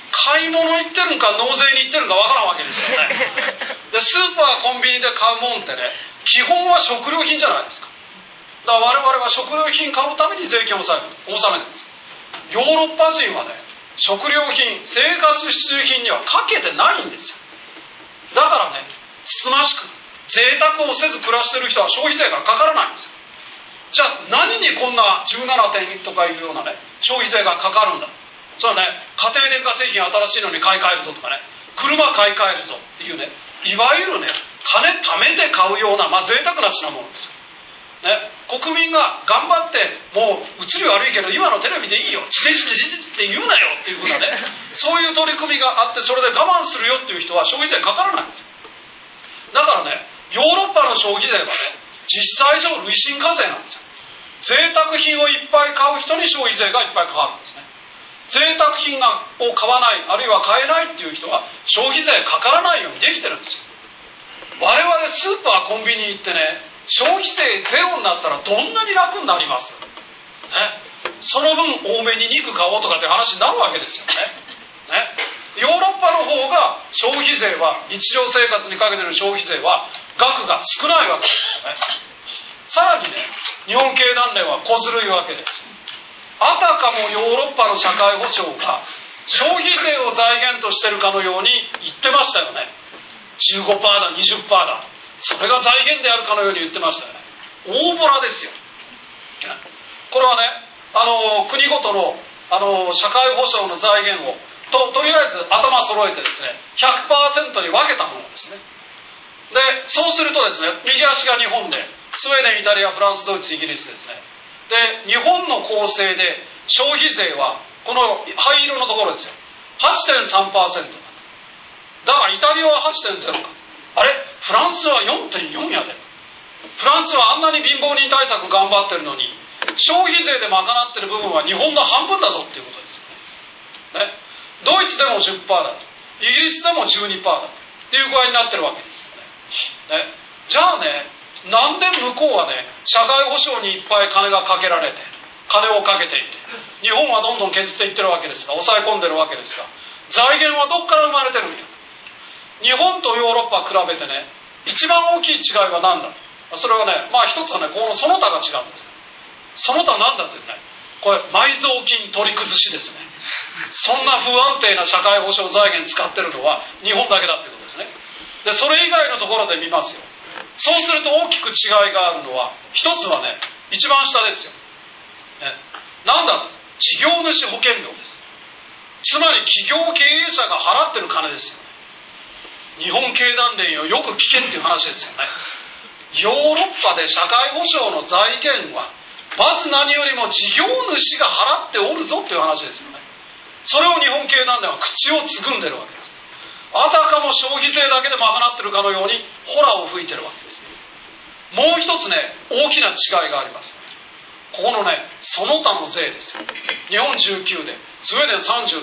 買い物行ってるんか納税に行ってるんかわからんわけですよね。でスーパーコンビニで買うもんってね、基本は食料品じゃないですか。だから我々は食料品買うために税金を納めてるんです。ヨーロッパ人はね、食料品、生活必需品にはかけてないんですよ。だからね、つつましく贅沢をせず暮らしてる人は消費税がかからないんですよ。じゃあ何にこんな17点とかいうようなね、消費税がかかるんだ。それはね、家庭電化製品新しいのに買い替えるぞとかね、車買い替えるぞっていうね、いわゆるね、金貯めて買うような、贅沢な品物ですよ。ね、国民が頑張って、もう移り悪いけど今のテレビでいいよ、チリチリチリって言うなよっていうふうなね、そういう取り組みがあって、それで我慢するよっていう人は消費税かからないんですよ。だからね、ヨーロッパの消費税はね、実際上累進課税なんですよ。贅沢品をいっぱい買う人に消費税がいっぱいかかるんですね。贅沢品を買わない、あるいは買えないっていう人は消費税かからないようにできてるんですよ。我々スーパーコンビニ行ってね、消費税ゼロになったらどんなに楽になります、ね、その分多めに肉買おうとかって話になるわけですよね。ヨーロッパの方が消費税は、日常生活にかけてる消費税は額が少ないわけですよね。さらにね、日本経団連は小ずるいわけです。あたかもヨーロッパの社会保障が消費税を財源としてるかのように言ってましたよね。15%だ 20% だ、それが財源であるかのように言ってましたよね。大ボラですよ。これはね、国ごとの、社会保障の財源をとりあえず頭揃えてですね、 100% に分けたものですね。でそうするとですね、右足が日本で、スウェーデン、イタリア、フランス、ドイツ、イギリスですね。で日本の構成で消費税はこの灰色のところですよ、 8.3% だからイタリアは 8.0 か、あれフランスは 4.4 やで。フランスはあんなに貧乏人対策頑張ってるのに、消費税で賄ってる部分は日本の半分だぞっていうことですよね。ドイツでも 10% だと、イギリスでも 12% だっていう具合になってるわけですよね。じゃあね、なんで向こうはね、社会保障にいっぱい金がかけられて、金をかけていって、日本はどんどん削っていってるわけですが、抑え込んでるわけですが、財源はどっから生まれてるんや。日本とヨーロッパ比べてね、一番大きい違いは何だ。それはね、一つはね、このその他が違うんです。その他なんだってね、これ埋蔵金取り崩しですね。そんな不安定な社会保障財源使ってるのは日本だけだってことですね。でそれ以外のところで見ますよ。そうすると大きく違いがあるのは、一つはね、一番下ですよ。なんだと、事業主保険料です。つまり企業経営者が払ってる金ですよね。日本経団連をよく聞けっていう話ですよね。ヨーロッパで社会保障の財源はまず何よりも事業主が払っておるぞっていう話ですよね。それを日本経団連は口をつぐんでるわけです。あたかも消費税だけで賄ってるかのようにホラを吹いてるわけです。もう一つね、大きな違いがあります。ここのね、その他の税ですよ。日本19で、スウェーデン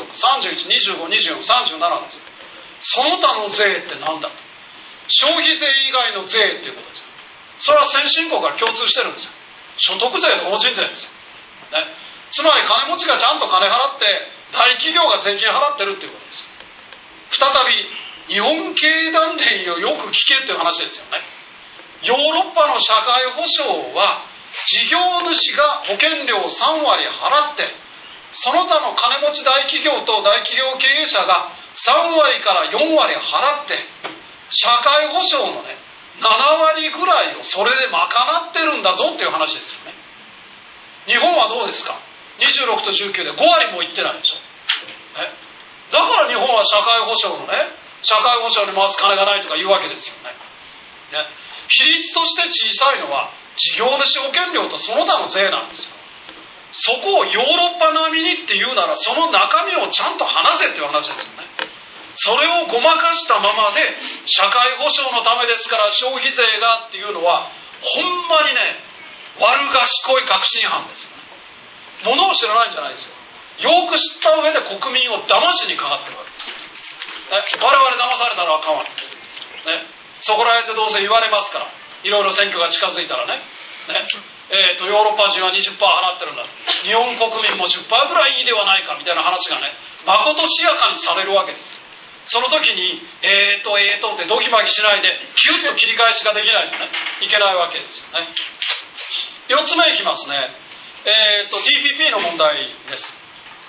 36、31、25、24、37です。その他の税って何だと。消費税以外の税っていうことです。それは先進国から共通してるんですよ。所得税と法人税ですよ、ね。つまり金持ちがちゃんと金払って、大企業が税金払ってるっていうことです。再び日本経団連をよく聞けっていう話ですよね。ヨーロッパの社会保障は事業主が保険料を3割払って、その他の金持ち大企業と大企業経営者が3割から4割払って、社会保障のね、7割ぐらいをそれで賄ってるんだぞっていう話ですよね。日本はどうですか。26と19で5割もいってないでしょ。だから日本は社会保障のね、社会保障に回す金がないとか言うわけですよね。比率として小さいのは事業主保険料とその他の税なんですよ。そこをヨーロッパ並みにって言うなら、その中身をちゃんと話せっていう話ですよね。それをごまかしたままで社会保障のためですから消費税がっていうのは、ほんまにね、悪賢い確信犯ですよね。ものを知らないんじゃないですよ。よく知った上で国民を騙しにかかってるわけです。我々騙されたらあかんわけです。そこら辺でどうせ言われますから、いろいろ選挙が近づいたらね。 ヨーロッパ人は 20% 払ってるんだ、日本国民も 10% ぐらいいいではないかみたいな話がね、まことしやかにされるわけです。その時にってドキマキしないでキュッと切り返しができないとねいけないわけですよね。4つ目いきますね。TPP の問題です。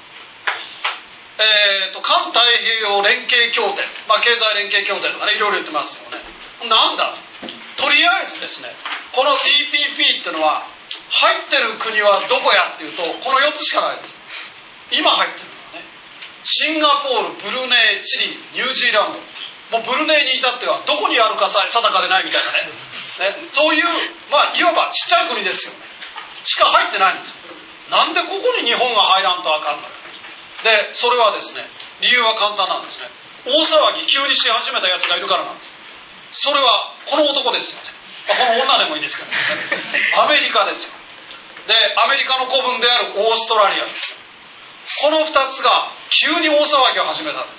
環太平洋連携協定、経済連携協定とかね、いろいろ言ってますよね。なんだとりあえずですね、この TPP っていうのは入ってる国はどこやっていうと、この4つしかないです。今入ってるのはね、シンガポール、ブルネイ、チリ、ニュージーランド。もうブルネイに至ってはどこにあるかさえ定かでないみたいなね、そういう、いわばちっちゃい国ですよね。しか入ってないんですよ。なんでここに日本が入らんとあかんので、それはですね、理由は簡単なんですね。大騒ぎ急にし始めたやつがいるからなんです。それはこの男ですよね。この女でもいいですけどね。アメリカですよ。で、アメリカの子分であるオーストラリアですよ。この2つが急に大騒ぎを始めたんです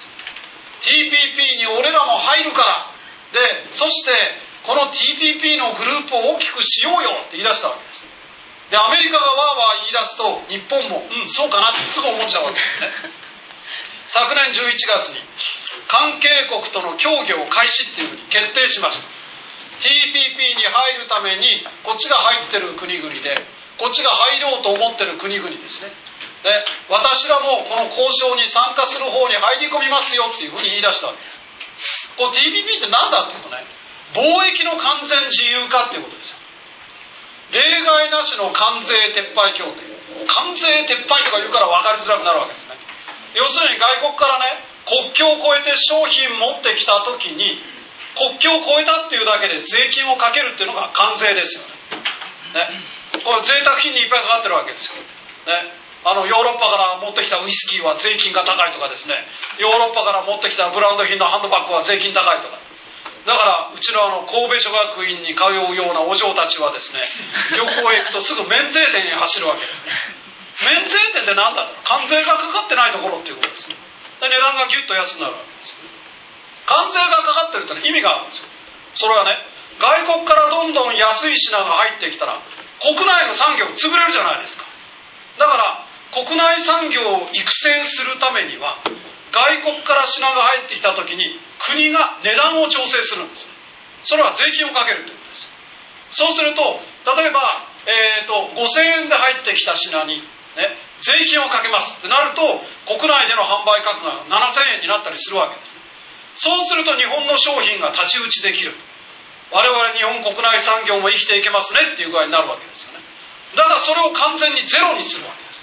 。TPP に俺らも入るからで、そしてこの TPP のグループを大きくしようよって言い出したわけです。で、アメリカがワーワー言い出すと日本もそうかなってすぐ思っちゃうわけですね。昨年11月に関係国との協議を開始っていうふうに決定しました。 TPP に入るためにこっちが入ってる国々で、こっちが入ろうと思ってる国々ですね。で、私らもこの交渉に参加する方に入り込みますよっていうふうに言い出したわけです。この TPP って何だっていうとね、貿易の完全自由化っていうことですよ。例外なしの関税撤廃協定。関税撤廃とか言うから分かりづらくなるわけですね。要するに外国からね、国境を越えて商品持ってきた時に国境を越えたっていうだけで税金をかけるっていうのが関税ですよね。これ贅沢品にいっぱいかかってるわけですよ。ね、ヨーロッパから持ってきたウイスキーは税金が高いとかですね、ヨーロッパから持ってきたブランド品のハンドバッグは税金高いとか。だからうちの神戸女学院に通うようなお嬢たちはですね、旅行へ行くとすぐ免税店に走るわけですね。免税店って何だと、関税がかかってないところっていうことですね。で、値段がギュッと安くなるわけですよ。関税がかかってるって意味があるんですよ。それはね、外国からどんどん安い品が入ってきたら国内の産業潰れるじゃないですか。だから国内産業を育成するためには外国から品が入ってきた時に国が値段を調整するんです。それは税金をかけるということです。そうすると例えば、5000円で入ってきた品に、税金をかけますってなると国内での販売価格が7000円になったりするわけです。そうすると日本の商品が太刀打ちできる。我々日本国内産業も生きていけますねっていう具合になるわけですよね。だからそれを完全にゼロにするわけです。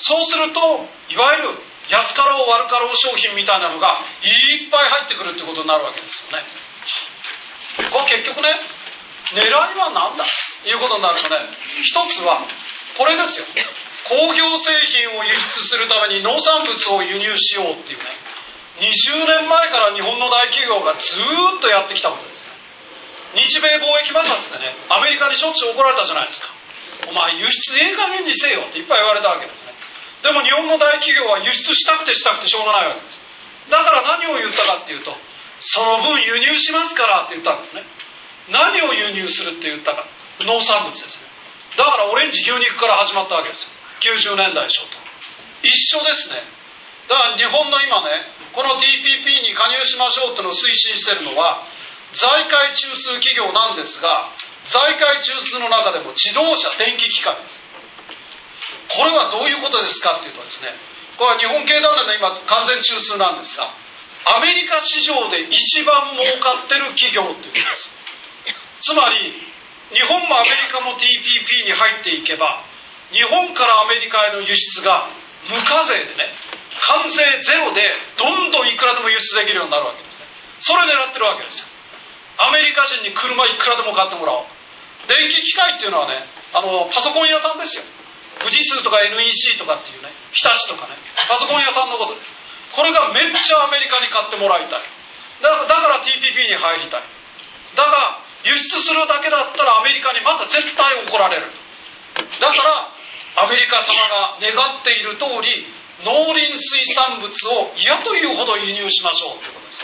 そうするといわゆる安かろう悪かろう商品みたいなのがいっぱい入ってくるってことになるわけですよね。これ結局ね、狙いは何だということになるとね、一つはこれですよ。工業製品を輸出するために農産物を輸入しようっていうね、20年前から日本の大企業がずっとやってきたことですね。日米貿易摩擦でね、アメリカにしょっちゅう怒られたじゃないですか。お前輸出ええ加減にせよっていっぱい言われたわけですね。でも日本の大企業は輸出したくてしょうがないわけです。だから何を言ったかっていうと、その分輸入しますからって言ったんですね。何を輸入するって言ったか、農産物ですね。だからオレンジ牛肉から始まったわけですよ。90年代初頭。一緒ですね。だから日本の今ね、この TPP に加入しましょうってのを推進しているのは財界中枢企業なんですが、財界中枢の中でも自動車電気機械です。これはどういうことですかっていうとですね、これは日本経団連の今完全中枢なんですが、アメリカ市場で一番儲かってる企業っていうことです。つまり日本もアメリカも TPP に入っていけば、日本からアメリカへの輸出が無課税でね、関税ゼロでどんどんいくらでも輸出できるようになるわけですね。それを狙ってるわけですよ。アメリカ人に車いくらでも買ってもらおう。電気機械っていうのはね、パソコン屋さんですよ。富士通とか NEC とかっていうね、日立とかね、パソコン屋さんのことです。これがめっちゃアメリカに買ってもらいたい。だから TPP に入りたい。だが輸出するだけだったらアメリカにまた絶対怒られる。だからアメリカ様が願っている通り、農林水産物を嫌というほど輸入しましょうということです。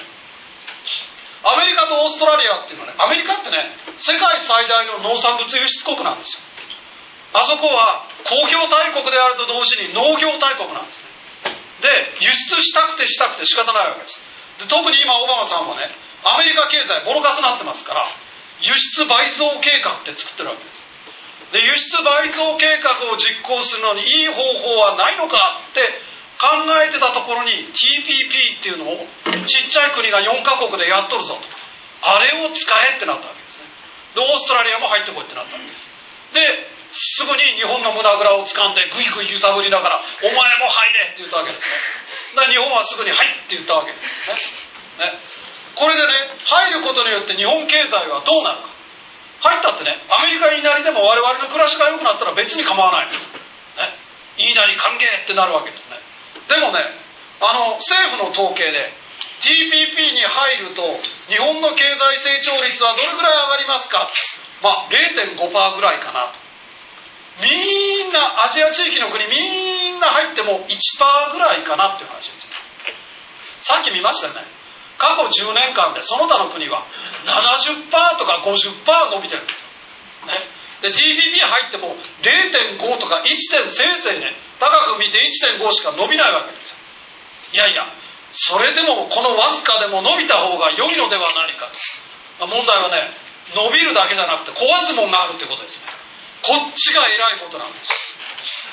アメリカとオーストラリアっていうのはね、アメリカってね、世界最大の農産物輸出国なんですよ。 あそこは工業大国であると同時に農業大国なんですね。で、輸出したくて仕方ないわけです。で、特に今オバマさんはね、アメリカ経済ボロカスになってますから、輸出倍増計画って作ってるわけです。で、輸出倍増計画を実行するのにいい方法はないのかって考えてたところに TPP っていうのをちっちゃい国が4カ国でやっとるぞと。あれを使えってなったわけですね。で、オーストラリアも入ってこいってなったわけです。で、すぐに日本の胸ぐらを掴んでグイグイ揺さぶりながらお前も入れって言ったわけですね。だから日本はすぐにはいって言ったわけですね。これでね、入ることによって日本経済はどうなるか。入ったってね、アメリカ言いなりでも我々の暮らしが良くなったら別に構わないんです。ね、言いなり歓迎ってなるわけですね。でもね、政府の統計で TPP に入ると日本の経済成長率はどれぐらい上がりますか。0.5% ぐらいかなと。みんなアジア地域の国みんな入っても 1% ぐらいかなっていう話ですよ。さっき見ましたよね。過去10年間でその他の国は 70% とか 50% 伸びてるんですよ、ね、で TPP 入っても 0.5 とか 1. せいぜいね、高く見て 1.5 しか伸びないわけですよ。いやいや、それでもこのわずかでも伸びた方が良いのではないかと。問題はね、伸びるだけじゃなくて壊すもんがあるってことですね。こっちが偉いことなんです、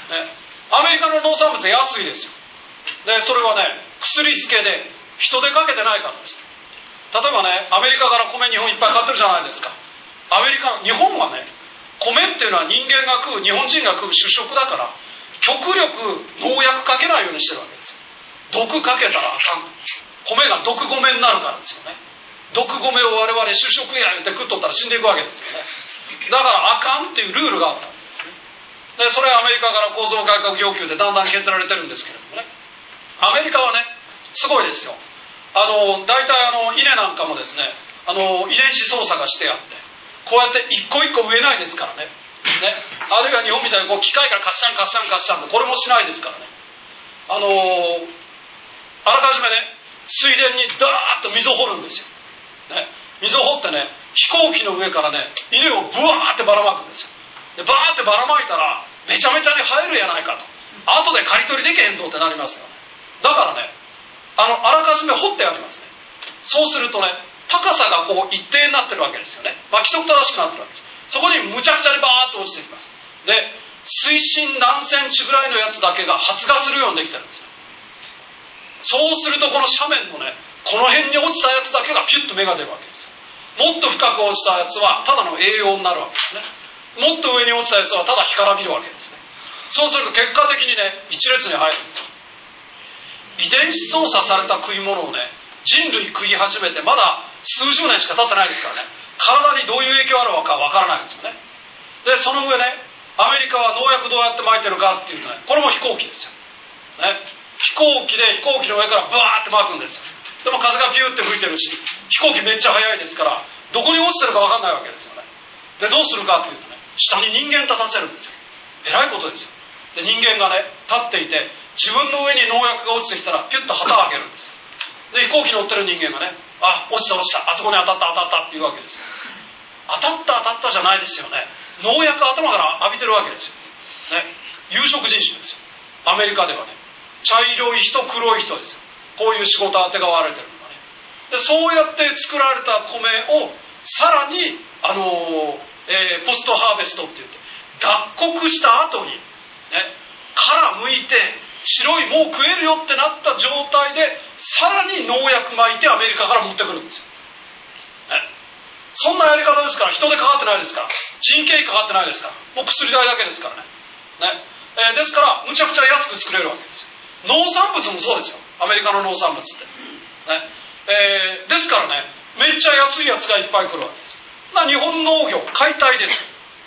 ね、アメリカの農産物安いですよ。で、それはね、薬漬けで人手かけてないからです。例えばね、アメリカから米日本いっぱい買ってるじゃないですか。日本はね、米っていうのは人間が食う、日本人が食う主食だから極力農薬かけないようにしてるわけですよ。毒かけたらあかん。米が毒米になるからですよね。毒米を我々主食や言って食っとったら死んでいくわけですよね。だからあかんっていうルールがあったんですね。で、それはアメリカから構造改革要求でだんだん削られてるんですけれどもね。アメリカはね、すごいですよ。大体稲なんかもですね、遺伝子操作がしてあって、こうやって一個一個植えないですからね。あるいは日本みたいにこう機械がカッシャンカッシャンカッシャンってこれもしないですからね。あらかじめね、水田にダーッと溝を掘るんですよ。ね、溝を掘ってね、飛行機の上からね、稲をブワーってばらまくんですよ。で、バーってばらまいたら、めちゃめちゃに生えるやないかと。後で刈り取りできへんぞってなりますよね。だからね、あらかじめ掘ってありますね。そうするとね、高さがこう一定になってるわけですよね。規則正しくなってるわけです。そこにむちゃくちゃにバーッと落ちてきます。で、水深何センチぐらいのやつだけが発芽するようにできてるんですよ。そうするとこの斜面のね、この辺に落ちたやつだけがピュッと芽が出るわけですよ。もっと深く落ちたやつはただの栄養になるわけですね。もっと上に落ちたやつはただ干からびるわけですね。そうすると結果的にね、一列に入るんですよ。遺伝子操作された食い物をね、人類食い始めてまだ数十年しか経ってないですからね、体にどういう影響あるのかわからないんですよね。で、その上ね、アメリカは農薬どうやって撒いてるかっていうとね、これも飛行機ですよ、ね、飛行機で飛行機の上からブワーって撒くんですよ。でも風がピューって吹いてるし、飛行機めっちゃ速いですからどこに落ちてるかわかんないわけですよね。で、どうするかっていうとね、下に人間立たせるんですよ。えらいことですよ。で、人間がね、立っていて自分の上に農薬が落ちてきたらピュッと旗を上げるんです。で、飛行機乗ってる人間がね、あ、落ちた落ちた、あそこに当たった当たったって言うわけですよ。当たった当たったじゃないですよね。農薬頭から浴びてるわけですよ、ね、有色人種ですよ。アメリカではね、茶色い人黒い人ですよ。こういう仕事当てがわれてるのがね。で、そうやって作られた米をさらにポストハーベストって言って脱穀した後にね、殻剥いて白いもう食えるよってなった状態でさらに農薬撒いてアメリカから持ってくるんですよ、ね、そんなやり方ですから、人手かかってないですから、人件費かかってないですから、もう薬代だけですからね、ですからむちゃくちゃ安く作れるわけですよ。農産物もそうですよ、アメリカの農産物って、ね、ですからね、めっちゃ安いやつがいっぱい来るわけです。日本農業解体です。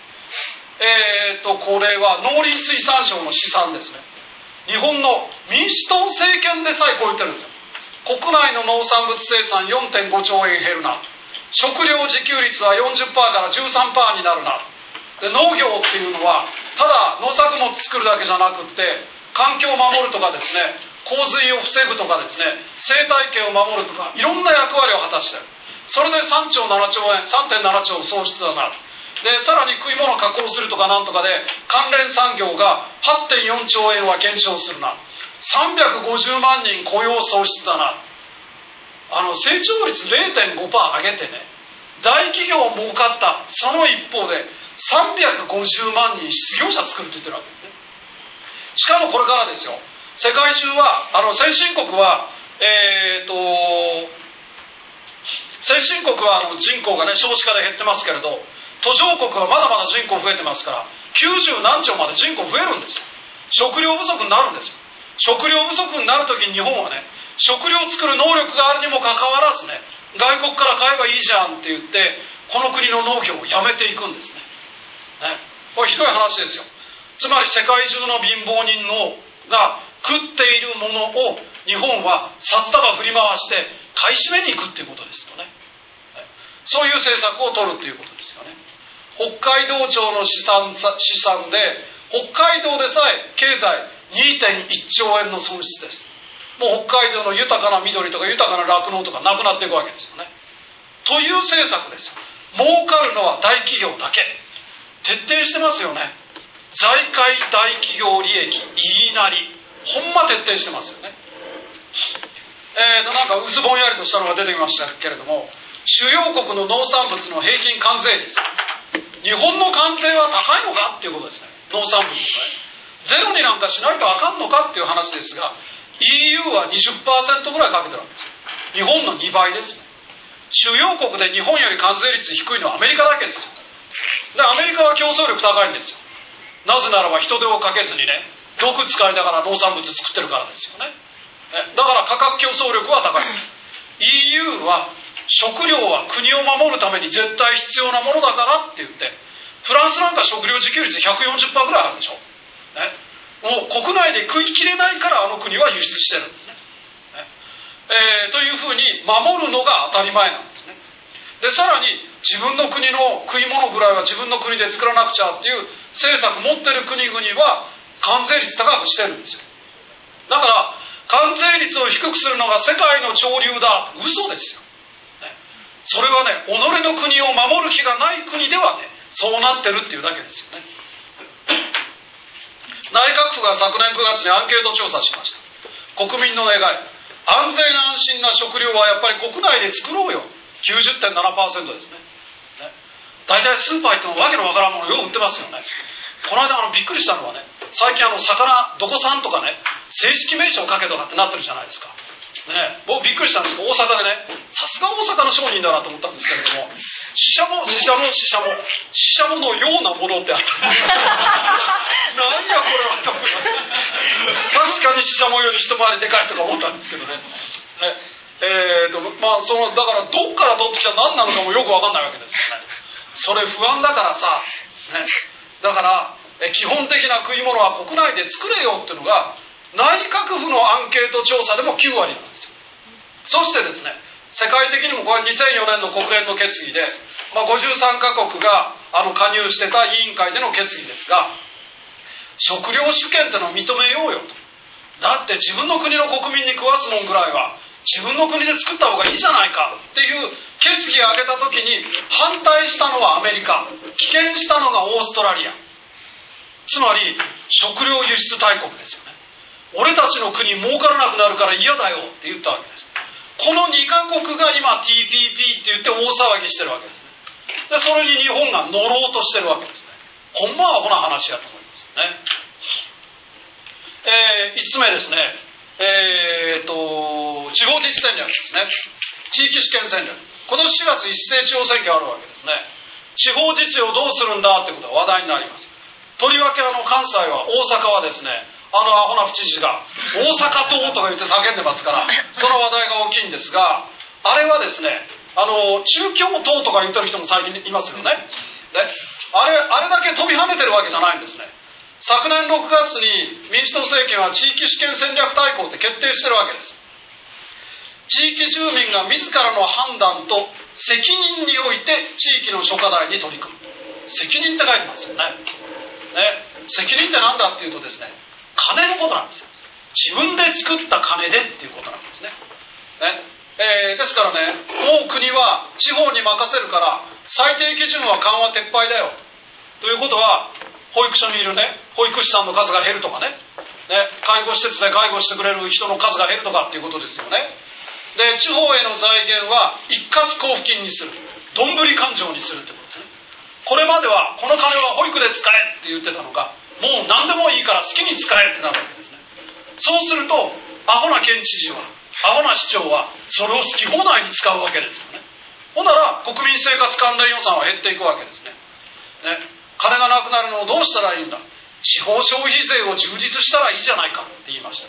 これは農林水産省の試算ですね。日本の民主党政権でさえこう言ってるんですよ。国内の農産物生産 4.5 兆円減るな、食料自給率は 40% から 13% になるな。で、農業っていうのはただ農作物作るだけじゃなくって環境を守るとかですね、洪水を防ぐとかですね、生態系を守るとかいろんな役割を果たしてる。それで3.7兆円総出だな。 でさらに食い物加工するとかなんとかで関連産業が 8.4 兆円は減少するな、350万人雇用喪失だな、成長率 0.5% 上げてね、大企業儲かった、その一方で350万人失業者作るって言ってるわけですね。しかもこれからですよ、世界中は先進国は先進国は人口がね少子化で減ってますけれど、途上国はまだまだ人口増えてますから、90何兆まで人口増えるんですよ。食料不足になるんですよ。食料不足になるときに日本はね、食料を作る能力があるにもかかわらずね、外国から買えばいいじゃんって言ってこの国の農業をやめていくんですね。これひどい話ですよ。つまり世界中の貧乏人が食っているものを日本は札束振り回して買い占めに行くっていうことですよね。そういう政策を取るっていうことですよね。北海道庁の試算で北海道でさえ経済 2.1 兆円の損失です。もう北海道の豊かな緑とか豊かな酪農とかなくなっていくわけですよね。という政策ですよ。儲かるのは大企業だけ。徹底してますよね。財界大企業利益言いなり、ほんま徹底してますよね。なんか薄ぼんやりとしたのが出てきましたけれども、主要国の農産物の平均関税率、日本の関税は高いのかっていうことですね。農産物のね、ゼロになんかしないとあかんのかっていう話ですが、 EU は 20% ぐらいかけてるわけですよ。日本の2倍ですね。主要国で日本より関税率低いのはアメリカだけですよ。でアメリカは競争力高いんですよ。なぜならば人手をかけずにね、毒使いながら農産物作ってるからですよね。だから価格競争力は高い。EU は食料は国を守るために絶対必要なものだからって言って、フランスなんか食料自給率 140% ぐらいあるでしょ、もう国内で食いきれないから国は輸出してるんですね。というふうに守るのが当たり前なんですね。でさらに自分の国の食い物ぐらいは自分の国で作らなくちゃっていう政策持ってる国々は関税率高くしてるんですよ。だから関税率を低くするのが世界の潮流だ、嘘ですよ、それはね、己の国を守る気がない国ではね、そうなってるっていうだけですよね。内閣府が昨年9月にアンケート調査しました。国民の願い、安全安心な食料はやっぱり国内で作ろうよ、 90.7% ですね。大体スーパー行ってもわけのわからんものよう売ってますよね。この間びっくりしたのはね、最近魚どこ産とかね、正式名称を書けとかってなってるじゃないですか。僕びっくりしたんですけど、大阪でね、さすが大阪の商人だなと思ったんですけれども、ししゃものようなものってあった。何やこれはと思いました。確かにししゃもより一回りでかいとか思ったんですけどね。だからどっから取ってきた何なのかもよく分かんないわけですよね。それ不安だからさ、だから基本的な食い物は国内で作れよっていうのが内閣府のアンケート調査でも9割なんですよ。そしてですね、世界的にもこれ2004年の国連の決議で、53カ国が加入してた委員会での決議ですが、食料主権ってのを認めようよと。だって自分の国の国民に食わすもんぐらいは自分の国で作った方がいいじゃないかっていう決議を挙げた時に、反対したのはアメリカ、棄権したのがオーストラリア。つまり食料輸出大国ですよね。俺たちの国儲からなくなるから嫌だよって言ったわけです。この2カ国が今 TPP って言って大騒ぎしてるわけですね。でそれに日本が乗ろうとしてるわけですね。ほんまアホな話だと思いますね。5つ目ですね、地方自治戦略ですね。地域主権戦略。今年4月一斉地方選挙あるわけですね。地方自治をどうするんだってことが話題になります。とりわけ関西は、大阪はですね、アホな府知事が大阪党とか言って叫んでますから、その話題が大きいんですが、あれはですね、中共党とか言ってる人も最近いますよね。あれだけ飛び跳ねてるわけじゃないんですね。昨年6月に民主党政権は地域主権戦略大綱って決定してるわけです。地域住民が自らの判断と責任において地域の諸課題に取り組む。責任って書いてますよね。責任って何だっていうとですね、金のことなんですよ。自分で作った金でっていうことなんですね。 ですからね、もう国は地方に任せるから最低基準は緩和撤廃だよということは、保育所にいるね保育士さんの数が減るとかね、介護施設で介護してくれる人の数が減るとかっていうことですよね。で、地方への財源は一括交付金にする、どんぶり勘定にするってことですね。これまではこの金は保育で使えって言ってたのが、もう何でもいいから好きに使えってなるわけですね。そうするとアホな県知事は、アホな市長はそれを好き放題に使うわけですよね。ほんなら国民生活関連予算は減っていくわけですね。金がなくなるのをどうしたらいいんだ、地方消費税を充実したらいいじゃないかって言いました。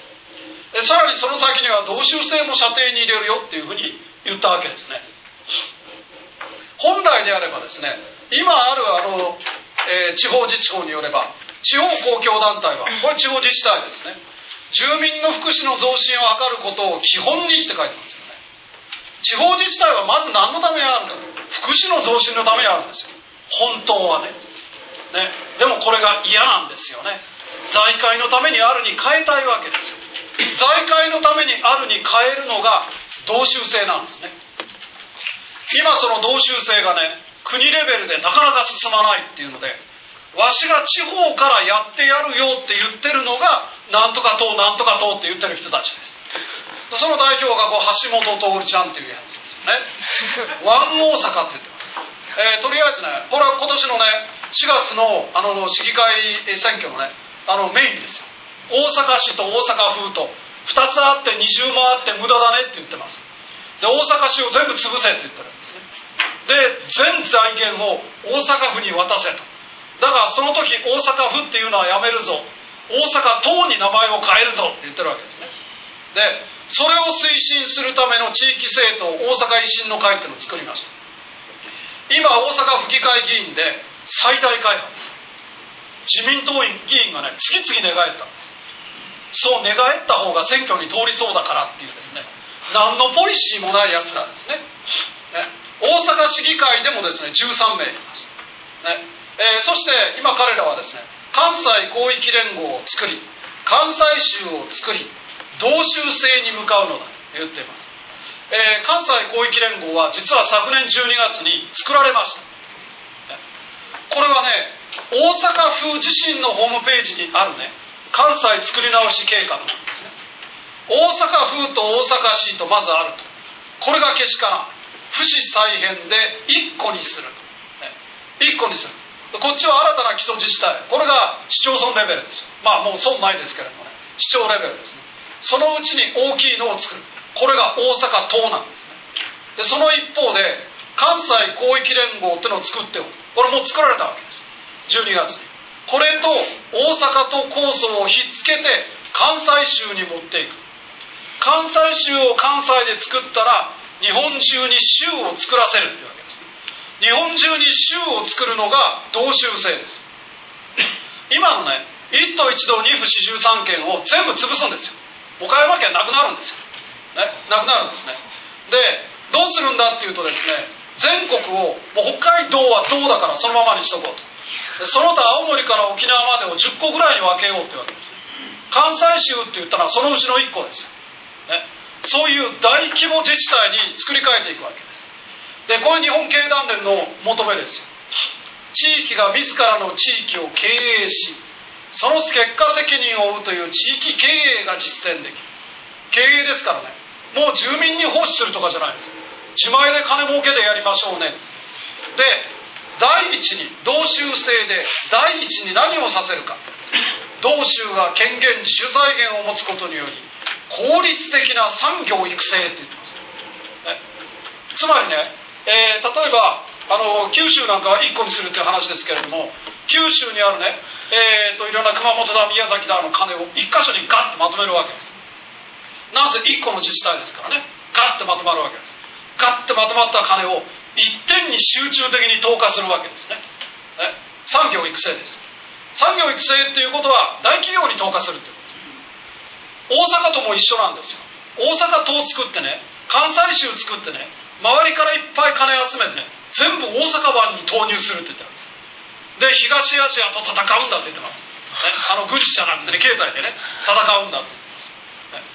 さらにその先には道州制も射程に入れるよっていうふうに言ったわけですね。本来であればですね、今ある地方自治法によれば、地方公共団体は、これ地方自治体ですね、住民の福祉の増進を図ることを基本にって書いてますよね。地方自治体はまず何のためにあるか、福祉の増進のためにあるんですよ、本当はね。でもこれが嫌なんですよね。財界のためにあるに変えたいわけですよ。財界のためにあるに変えるのが道州制なんですね。今その道州制がね、国レベルでなかなか進まないっていうので、わしが地方からやってやるよって言ってるのがなんとか党なんとか党って言ってる人たちです。その代表が橋本徹ちゃんっていうやつですよね。ワン大阪って言ってます。とりあえずね、これは今年のね4月の市議会選挙のねメインですよ。大阪市と大阪府と2つあって二重もあって無駄だねって言ってます。で、大阪市を全部潰せって言ってるんですね。で、全財源を大阪府に渡せと。だからその時大阪府っていうのはやめるぞ、大阪都に名前を変えるぞって言ってるわけですね。で、それを推進するための地域政党大阪維新の会っていうのを作りました。今大阪府議会議員で最大会派です。自民党議員がね次々寝返ったんです。そう寝返った方が選挙に通りそうだからっていうですね、何のポリシーもないやつなんですね。大阪市議会でもですね13名います。そして今彼らはですね、関西広域連合を作り、関西州を作り、道州制に向かうのだと言っています。関西広域連合は実は昨年12月に作られました。これはね、大阪府自身のホームページにあるね、関西作り直し計画なんですね。大阪府と大阪市とまずあると。これがけしからん。府市再編で1個にすると。1個にする。こっちは新たな基礎自治体。これが市町村レベルですよ。まあもう村内ですけれどもね、市町レベルですね。そのうちに大きいのを作る。これが大阪都なんですね。で、その一方で関西広域連合っていうのを作っておく。これもう作られたわけです。12月に。これと大阪都構想をひっつけて関西州に持っていく。関西州を関西で作ったら日本中に州を作らせるというわけです。日本中に州を作るのが道州制です。今のね、一都一道二府四十三県を全部潰すんですよ。岡山県なくなるんですよ。なくなるんですね。で、どうするんだっていうとですね、全国を、もう北海道は道だからそのままにしとこうと。で、その他青森から沖縄までを10個ぐらいに分けようっていうわけですね。関西州って言ったらそのうちの1個ですよ。そういう大規模自治体に作り変えていくわけです。で、これ日本経団連の求めですよ。地域が自らの地域を経営し、その結果責任を負うという地域経営が実践できる。経営ですからね、もう住民に奉仕するとかじゃないです。自前で金儲けでやりましょうね。で、第一に道州制で第一に何をさせるか。道州が権限自主財源を持つことにより効率的な産業育成って言ってます。つまりね、例えば九州なんかは1個にするっていう話ですけれども、九州にあるね、いろんな熊本だ宮崎だの金を1箇所にガッとまとめるわけです。なぜ1個の自治体ですからね、ガッとまとまるわけです。ガッとまとまった金を一点に集中的に投下するわけですね。産業育成です。産業育成っていうことは大企業に投下するっていうことです。大阪とも一緒なんですよ。大阪都を作ってね、関西州作ってね、周りからいっぱい金集めてね、全部大阪湾に投入するって言ってるんです。で、東アジアと戦うんだって言ってます。軍事じゃなくてね、経済でね、戦うんだって言ってます。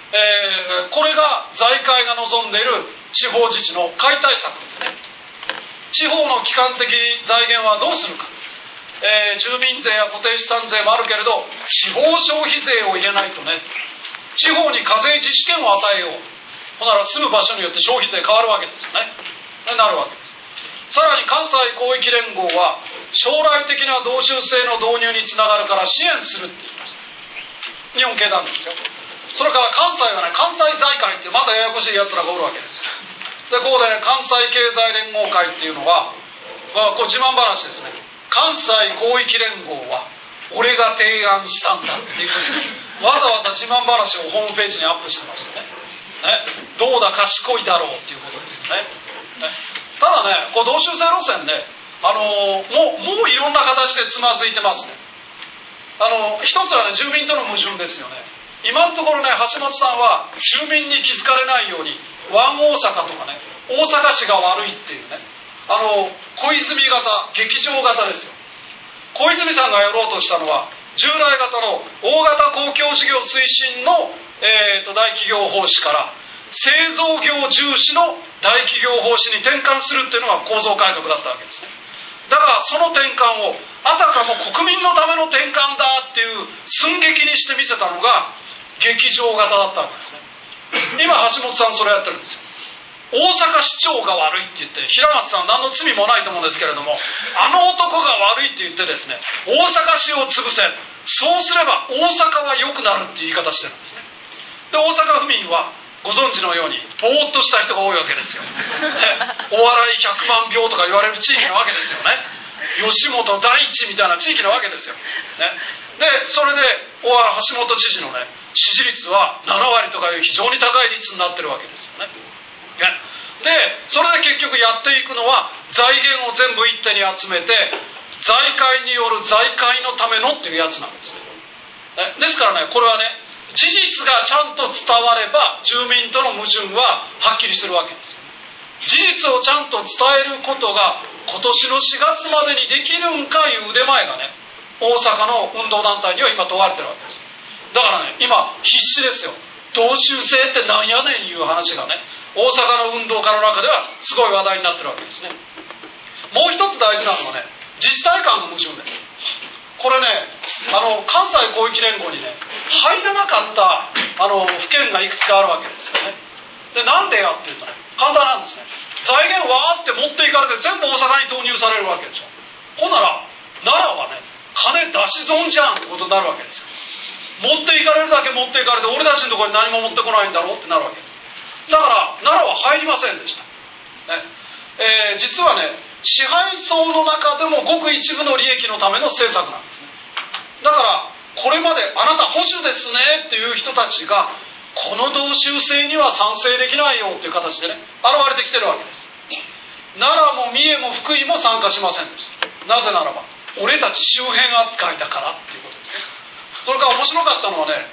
これが財界が望んでいる地方自治の解体策ですね。地方の基幹的財源はどうするか、住民税や固定資産税もあるけれど地方消費税を入れないとね、地方に課税自主権を与えよう。ほなら住む場所によって消費税変わるわけですよね。なるわけです。さらに関西広域連合は将来的な道州制の導入につながるから支援するって言いました。日本経団ですよ。それから関西はね、関西財界ってまたややこしいやつらがおるわけですよ。でここでね、関西経済連合会っていうのは、これ自慢話ですね。関西広域連合は俺が提案したんだっていうことでわざわざ自慢話をホームページにアップしてましたね。どうだ賢いだろうっていうことですよね。ただね、こう道州制路線ね、もういろんな形でつまずいてますね。一つはね、住民との矛盾ですよね。今のところね、橋本さんは住民に気づかれないようにワン大阪とかね、大阪市が悪いっていうね、小泉型、劇場型ですよ。小泉さんがやろうとしたのは従来型の大型公共事業推進の、大企業方針から製造業重視の大企業方針に転換するっていうのが構造改革だったわけですね。だからその転換をあたかも国民のための転換だっていう寸劇にして見せたのが劇場型だったわけですね。今橋本さんそれやってるんですよ。大阪市長が悪いって言って、平松さん何の罪もないと思うんですけれども、あの男が悪いって言ってですね、大阪市を潰せ、そうすれば大阪は良くなるっていう言い方してるんですね。で大阪府民はご存知のようにぼーっとした人が多いわけですよ、お笑い100万票とか言われる地域なわけですよね。吉本第一みたいな地域なわけですよ、でそれで橋本知事のね、支持率は7割とかいう非常に高い率になってるわけですよね。でそれで結局やっていくのは財源を全部一手に集めて財界による財界のためのっていうやつなんですね。ですからね、これはね、事実がちゃんと伝われば住民との矛盾ははっきりするわけですよ。事実をちゃんと伝えることが今年の4月までにできるんかいう腕前がね、大阪の運動団体には今問われてるわけです。だからね、今必死ですよ。道州制ってなんやねんいう話がね、大阪の運動家の中ではすごい話題になってるわけですね。もう一つ大事なのはね、自治体間の矛盾です。これね、関西広域連合にね入らなかった府県がいくつかあるわけですよね。でなんでやっていうとね、簡単なんですね。財源わーって持っていかれて全部大阪に投入されるわけでしょ。ほんなら奈良はね、金出し損じゃんってことになるわけですよ。持っていかれるだけ持っていかれて俺たちのところに何も持ってこないんだろうってなるわけです。だから奈良は入りませんでした、実はね、支配層の中でもごく一部の利益のための政策なんですね。だからこれまであなた保守ですねっていう人たちがこの道州制には賛成できないよっていう形でね現れてきてるわけです。奈良も三重も福井も参加しませんでした。なぜならば俺たち周辺扱いだからっていうことですね。それから面白かったのはね、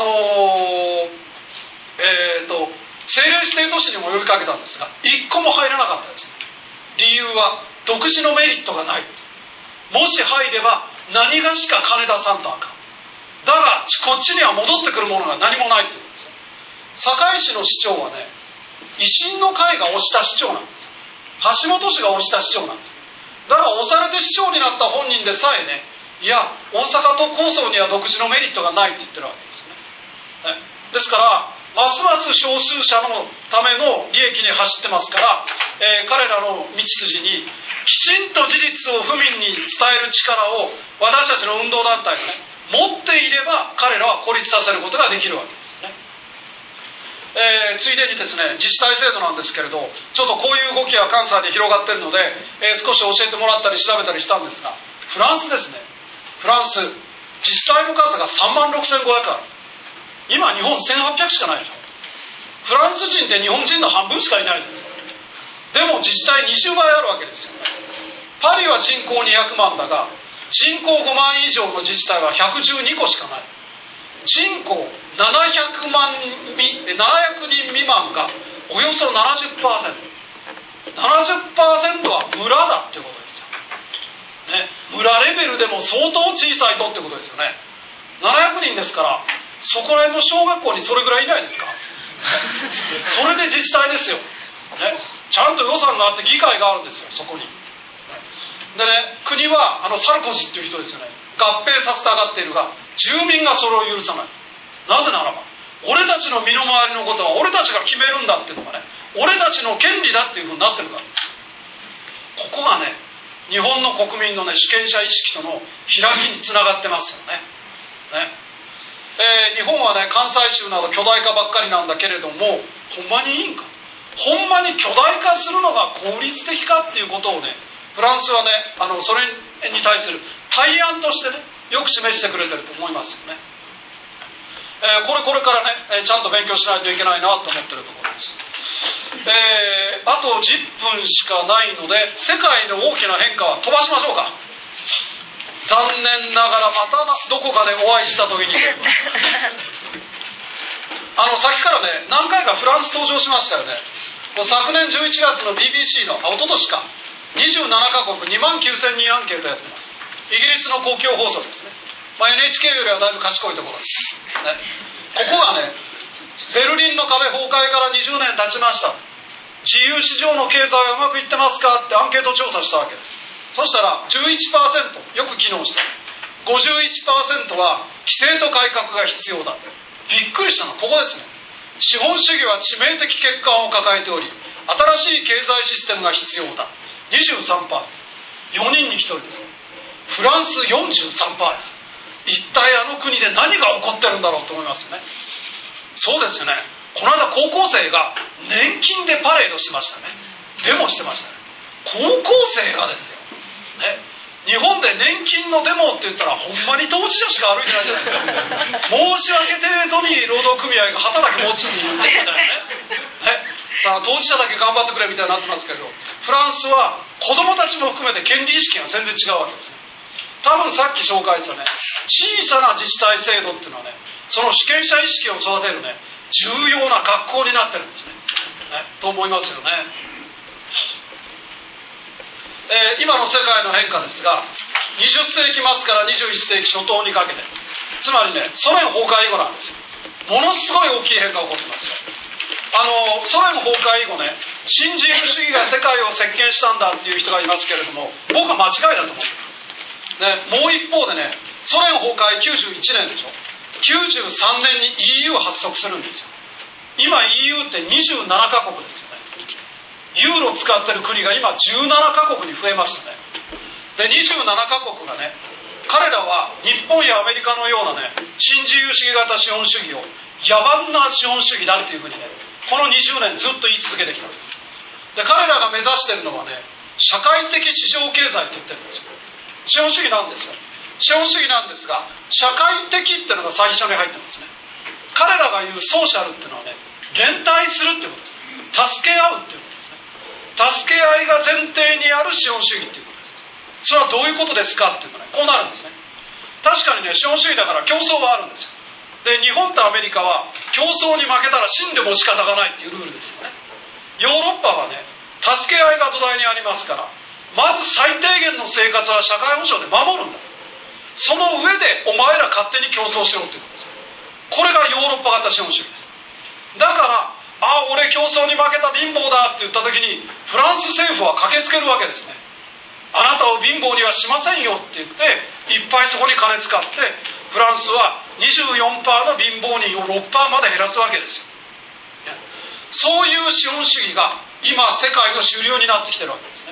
政令指定都市にも呼びかけたんですが一個も入らなかったです。理由は独自のメリットがない。もし入れば何がしか金出さんとあかん。だがこっちには戻ってくるものが何もないって言うんですよ。堺市の市長はね、維新の会が推した市長なんですよ。橋本氏が推した市長なんです。だから押されて市長になった本人でさえね、いや大阪都構想には独自のメリットがないって言ってるわけですね。ですからますます少数者のための利益に走ってますから、彼らの道筋にきちんと事実を府民に伝える力を私たちの運動団体が、持っていれば彼らは孤立させることができるわけですね。ついでにですね、自治体制度なんですけれど、ちょっとこういう動きが関西で広がっているので、少し教えてもらったり調べたりしたんですが、フランスですね。フランス自治体の数が36,500ある。今日本1,800しかないでしょ。フランス人って日本人の半分しかいないですよ。でも自治体20倍あるわけですよ。パリは人口200万だが人口5万以上の自治体は112個しかない。人口700人未満がおよそ 70%。 70% は村だってことですよ、ね、村レベルでも相当小さいぞってことですよね。700人ですからそこら辺の小学校にそれぐらいいないですか？それで自治体ですよ、ね、ちゃんと予算があって議会があるんですよ、そこに。でね、国はサルコジっていう人ですよね、合併させたがっているが、住民がそれを許さない。なぜならば、俺たちの身の回りのことは俺たちが決めるんだっていうのがね、俺たちの権利だっていうふうになってるからです。ここがね、日本の国民のね、主権者意識との開きにつながってますよね。日本はね、関西州など巨大化ばっかりなんだけれども、ほんまにいいんか、ほんまに巨大化するのが効率的かっていうことをね、フランスはね、それに対する対案としてね、よく示してくれてると思いますよね。これからね、ちゃんと勉強しないといけないなと思ってるところです。あと10分しかないので、世界の大きな変化は飛ばしましょうか。残念ながらまたどこかでお会いした時にさっきからね、何回かフランス登場しましたよね。昨年11月の BBC の一昨年か、27カ国2万9000人アンケートやってます。イギリスの公共放送ですね。NHK よりはだいぶ賢いところです、ね、ここがね、ベルリンの壁崩壊から20年経ちました。自由市場の経済はうまくいってますかってアンケート調査したわけです。そしたら 11% よく機能した、 51% は規制と改革が必要だ。びっくりしたのはここですね。資本主義は致命的欠陥を抱えており、新しい経済システムが必要だ。 23% です。4人に1人です。フランス 43% です。一体あの国で何が起こってるんだろうと思いますよね。そうですよね。この間高校生が年金でパレードしてましたね。デモしてましたね。高校生がですよ、ね、日本で年金のデモって言ったらほんまに当事者しか歩いてないじゃないですか。申し訳程度に労働組合が旗だけ持ちに言ってるみたいなね。さあ当事者だけ頑張ってくれみたいになってますけど、フランスは子供たちも含めて権利意識が全然違うわけですね。多分さっき紹介したね、小さな自治体制度っていうのはね、その主権者意識を育てるね、重要な学校になってるんですね。と思いますよね。今の世界の変化ですが、20世紀末から21世紀初頭にかけて、つまりね、ソ連崩壊後なんですよ。ものすごい大きい変化が起こってますよ。ソ連崩壊以後ね、新自由主義が世界を席巻したんだっていう人がいますけれども、僕は間違いだと思ってます。ね、もう一方でね、ソ連崩壊91年でしょ。93年に EU 発足するんですよ。今 EU って27カ国ですよね。ユーロ使ってる国が今17カ国に増えましたね。で、27カ国がね、彼らは日本やアメリカのようなね、新自由主義型資本主義を野蛮な資本主義だっていうふうにね、この20年ずっと言い続けてきたんです。で、彼らが目指してるのはね、社会的市場経済って言ってるんですよ。資本主義なんですよ。資本主義なんですが、社会的っていうのが最初に入ってますね。彼らが言うソーシャルっていうのはね、連帯するっていうことです。助け合うっていうことですね。助け合いが前提にある資本主義っていうことです。それはどういうことですかっていうとね、こうなるんですね。確かにね、資本主義だから競争はあるんですよ。で、日本とアメリカは競争に負けたら死んでも仕方がないっていうルールですよね。ヨーロッパはね、助け合いが土台にありますから、まず最低限の生活は社会保障で守るんだ。その上でお前ら勝手に競争しろっていうことです。これがヨーロッパ型資本主義です。だから俺競争に負けた貧乏だって言った時にフランス政府は駆けつけるわけですね。あなたを貧乏にはしませんよって言っていっぱいそこに金使ってフランスは 24% の貧乏人を 6% まで減らすわけですよ。そういう資本主義が今世界の主流になってきてるわけですね。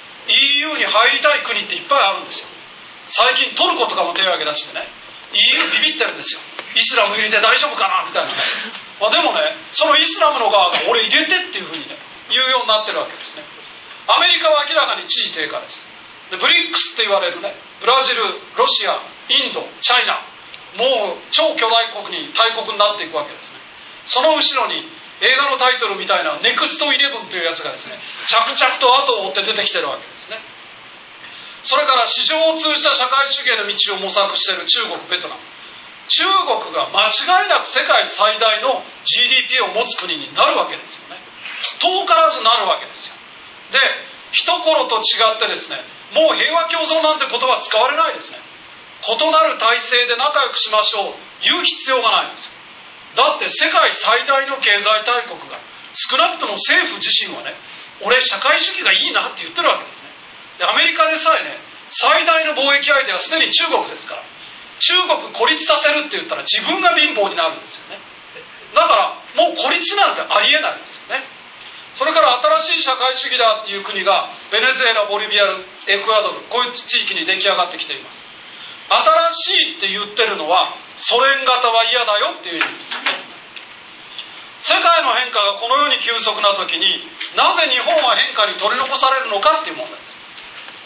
EU に入りたい国っていっぱいあるんですよ。最近トルコとかも手を挙げ出してね、 EU ビビってるんですよ。イスラム入れて大丈夫かなみたいなね。でもね、そのイスラムの側が俺入れてっていうふうにね言うようになってるわけですね。アメリカは明らかに地位低下です。で、ブリックスって言われるね、ブラジル、ロシア、インド、チャイナ、もう超巨大国に大国になっていくわけですね。その後ろに映画のタイトルみたいなネクスト11というやつがですね、着々と後を追って出てきてるわけですね。それから市場を通じた社会主義への道を模索している中国、ベトナム。中国が間違いなく世界最大の GDP を持つ国になるわけですよね。遠からずなるわけですよ。で、一頃と違ってですね、もう平和共存なんて言葉は使われないですね。 異なる体制で仲良くしましょう言う必要がないんですよ。だって世界最大の経済大国が少なくとも政府自身はね、俺社会主義がいいなって言ってるわけですね。でアメリカでさえね、最大の貿易相手はすでに中国ですから、中国孤立させるって言ったら自分が貧乏になるんですよね。だからもう孤立なんてありえないんですよね。それから新しい社会主義だっていう国がベネズエラ、ボリビア、エクアドル、こういう地域に出来上がってきています。新しいって言ってるのはソ連型は嫌だよっていう意味です。世界の変化がこのように急速な時になぜ日本は変化に取り残されるのかっていう問題です。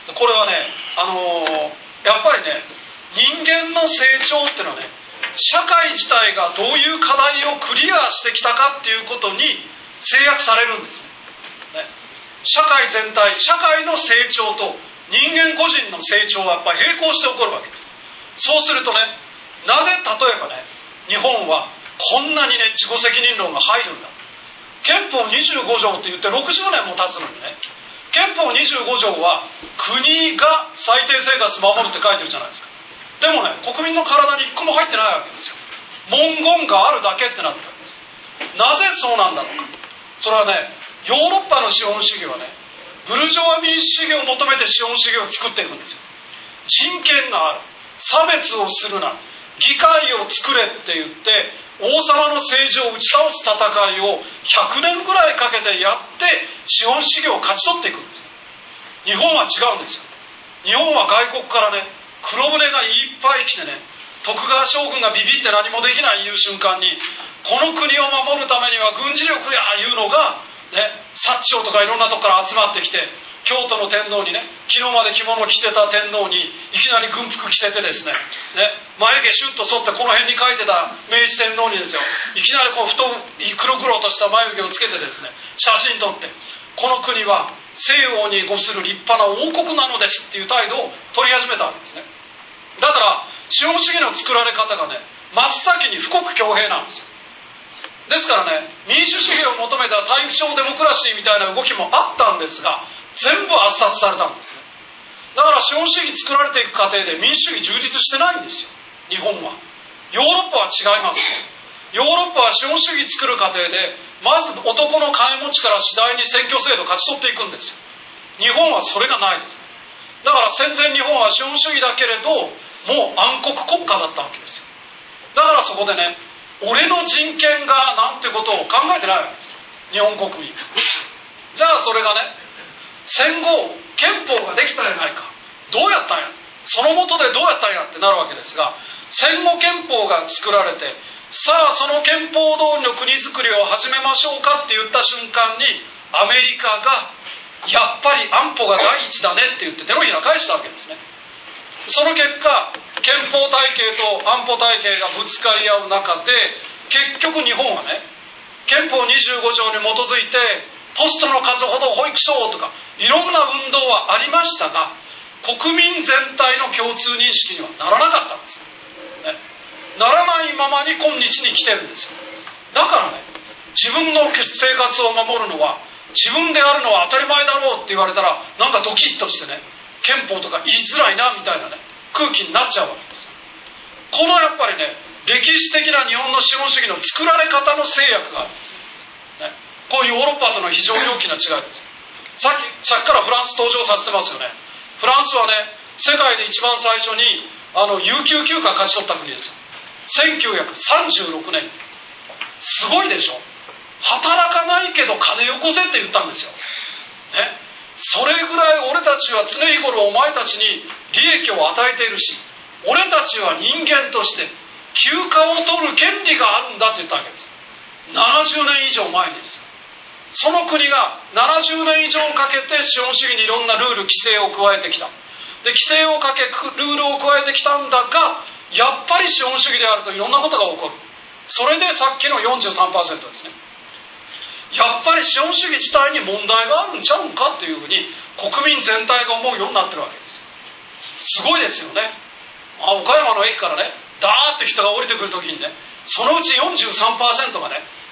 これはね、やっぱりね、人間の成長っていうのはね、社会自体がどういう課題をクリアしてきたかっていうことに制約されるんですね。社会全体、社会の成長と人間個人の成長はやっぱり並行して起こるわけです。そうするとね、なぜ例えばね、日本はこんなにね、自己責任論が入るんだ。憲法25条って言って60年も経つのにね、憲法25条は国が最低生活守るって書いてるじゃないですか。でもね、国民の体に一個も入ってないわけですよ。文言があるだけってなってるわけです。なぜそうなんだろうか。それはね、ヨーロッパの資本主義はね、ブルジョワ民主主義を求めて資本主義を作っていくんですよ。人権がある、差別をするな、議会を作れって言って王様の政治を打ち倒す戦いを100年ぐらいかけてやって資本主義を勝ち取っていくんです。日本は違うんですよ。日本は外国からね、黒船がいっぱい来てね、徳川将軍がビビって何もできない言う瞬間に、この国を守るためには軍事力やいうのがね、薩長とかいろんなとこから集まってきて、京都の天皇にね、昨日まで着物着てた天皇にいきなり軍服着せてですね、眉毛シュッと剃ってこの辺に書いてた明治天皇にですよ、いきなりこう太い黒々とした眉毛をつけてですね、写真撮って、この国は西洋に伍する立派な王国なのですっていう態度を取り始めたわけですね。だから資本主義の作られ方がね、真っ先に富国強兵なんですよ。ですからね、民主主義を求めた大正デモクラシーみたいな動きもあったんですが、全部圧殺されたんですね。だから資本主義作られていく過程で民主主義充実してないんですよ、日本は。ヨーロッパは違います。ヨーロッパは資本主義作る過程でまず男の金持ちから次第に選挙制度を勝ち取っていくんですよ。日本はそれがないです。だから戦前日本は資本主義だけれどもう暗黒国家だったわけですよ。だからそこでね、俺の人権がなんてことを考えてないわけです、日本国民。じゃあそれがね、戦後憲法ができたやないか、どうやったんや、その下でどうやったんやってなるわけですが、戦後憲法が作られて、さあその憲法通りの国づくりを始めましょうかって言った瞬間に、アメリカがやっぱり安保が第一だねって言って手のひら返したわけですね。その結果、憲法体系と安保体系がぶつかり合う中で、結局日本はね、憲法25条に基づいてポストの数ほど保育所とかいろんな運動はありましたが、国民全体の共通認識にはならなかったんです、ね、ならないままに今日に来てるんですよ。だからね、自分の生活を守るのは自分であるのは当たり前だろうって言われたら、なんかドキッとしてね、憲法とか言いづらいなみたいなね、空気になっちゃうわけです。このやっぱりね、歴史的な日本の資本主義の作られ方の制約がある、ね、こういうヨーロッパとの非常に大きな違いです。さっきからフランス登場させてますよね。フランスはね、世界で一番最初に有給休暇勝ち取った国ですよ。1936年。すごいでしょ。働かないけど金よこせって言ったんですよ、ね、それぐらい俺たちは常日頃お前たちに利益を与えているし、俺たちは人間として休暇を取る権利があるんだって言ったわけです。70年以上前にですよ。その国が70年以上かけて資本主義にいろんなルール規制を加えてきた。で、規制をかけルールを加えてきたんだが、やっぱり資本主義であるといろんなことが起こる。それでさっきの 43% ですね。やっぱり資本主義自体に問題があるんちゃうんかっていうふうに国民全体が思うようになってるわけです。すごいですよね。岡山の駅からね、ダーッと人が降りてくるときにね、そのうち 43% がね、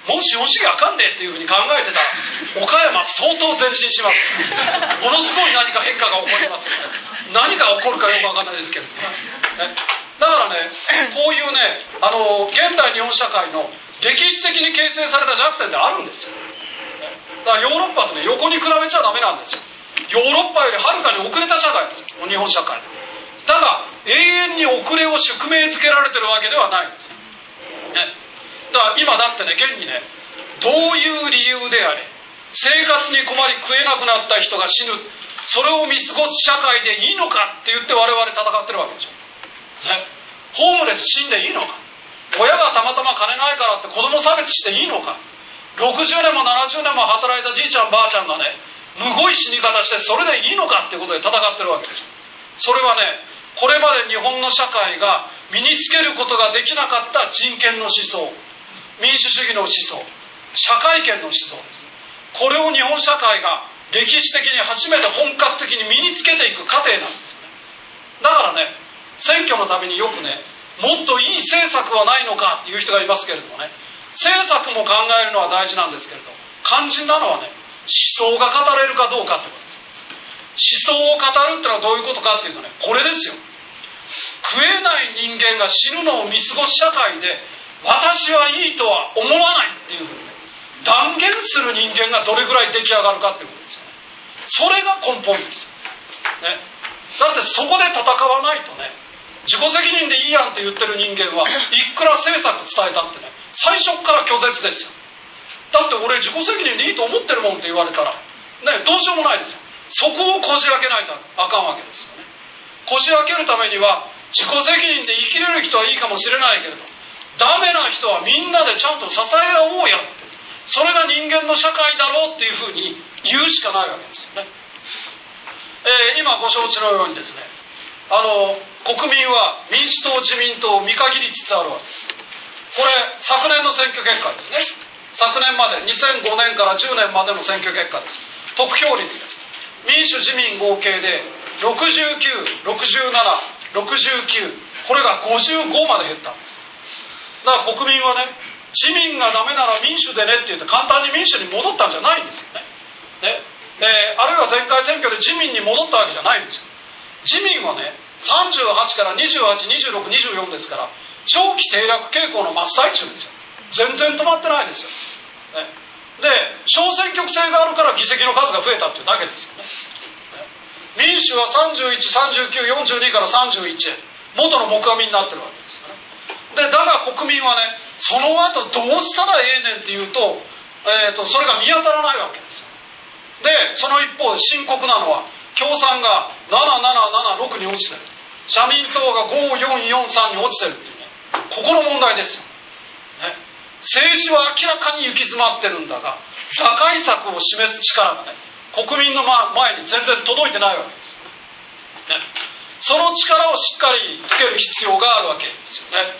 もう資本主義あかんでっていうふうに考えてたら岡山相当前進します。ものすごい何か変化が起こります。何が起こるかよくわかんないですけど、ね、だからね、こういうね、現代日本社会の歴史的に形成された弱点であるんですよ。だからヨーロッパとね、横に比べちゃダメなんですよ。ヨーロッパよりはるかに遅れた社会ですよ、日本社会。ただ永遠に遅れを宿命づけられてるわけではないんです、ね、だから今だってね、現にね、どういう理由であれ生活に困り食えなくなった人が死ぬ、それを見過ごす社会でいいのかって言って我々戦ってるわけでしょ、ね、ホームレス死んでいいのか、親がたまたま金ないからって子供差別していいのか、60年も70年も働いたじいちゃんばあちゃんがね、むごい死に方してそれでいいのかっていうことで戦ってるわけでしょ。それはね、これまで日本の社会が身につけることができなかった人権の思想、民主主義の思想、社会権の思想です。これを日本社会が歴史的に初めて本格的に身につけていく過程なんですよね。だからね、選挙のためによくね、もっといい政策はないのかっていう人がいますけれどもね、政策も考えるのは大事なんですけれど、肝心なのはね、思想が語れるかどうかってことです。思想を語るってのはどういうことかっていうとね、これですよ。食えない人間が死ぬのを見過ごす社会で、私はいいとは思わないっていうふうにね、断言する人間がどれぐらい出来上がるかっていうことですよね。それが根本ですよ、ね、だってそこで戦わないとね、自己責任でいいやんって言ってる人間はいくら政策伝えたってね、最初から拒絶ですよ。だって俺自己責任でいいと思ってるもんって言われたらね、どうしようもないですよ。そこをこじ開けないとあかんわけですよね。こじ開けるためには自己責任で生きれる人はいいかもしれないけれど、ダメな人はみんなでちゃんと支え合おうやって、それが人間の社会だろうっていうふうに言うしかないわけですよね。今ご承知のようにですね、国民は民主党自民党を見限りつつあるわけです。これ昨年の選挙結果ですね。昨年まで2005年から10年までの選挙結果です。得票率です。民主自民合計で69、67、69、これが55まで減ったんです。だから国民はね、自民がダメなら民主でねって言って簡単に民主に戻ったんじゃないんですよね。あるいは前回選挙で自民に戻ったわけじゃないんですよ。自民はね、38から28、26、24ですから、長期低落傾向の真っ最中ですよ。全然止まってないですよ。で、小選挙区制があるから議席の数が増えたっていうだけですよね。民主は31、39、42から31へ元の木阿弥になってるわけですよね。で、だが国民はね、その後どうしたらええねんっていうと、それが見当たらないわけですよ。で、その一方で深刻なのは、共産が7776に落ちてる、社民党が5443に落ちてるっていうね、ここの問題ですよ、ね。政治は明らかに行き詰まってるんだが、打開策を示す力がね、国民の前に全然届いてないわけです、ね。その力をしっかりつける必要があるわけですよね。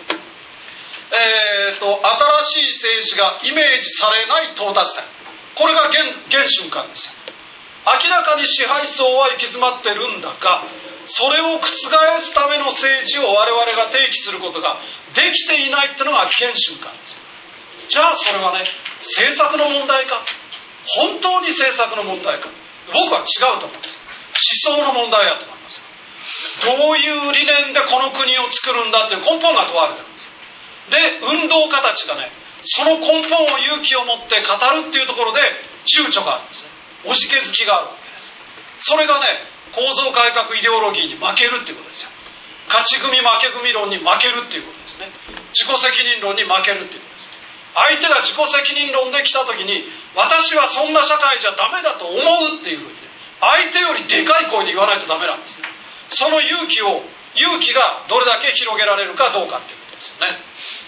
新しい政治がイメージされない到達点、これが現瞬間ですよ。明らかに支配層は行き詰まってるんだが、それを覆すための政治を我々が提起することができていないっていうのが現瞬間ですよ。じゃあそれはね、政策の問題か、本当に政策の問題か、僕は違うと思うんです。思想の問題だと思います。どういう理念でこの国を作るんだっていう根本が問われてるんです。で、運動家たちがね、その根本を勇気を持って語るっていうところで躊躇があるんですね。おじけづきがあるわけです。それがね、構造改革イデオロギーに負けるっていうことですよ。勝ち組負け組論に負けるっていうことですね。自己責任論に負けるっていうことです。相手が自己責任論で来た時に、私はそんな社会じゃダメだと思うっていうふうに、相手よりでかい声で言わないとダメなんですね。その勇気がどれだけ広げられるかどうかっていうことですよね。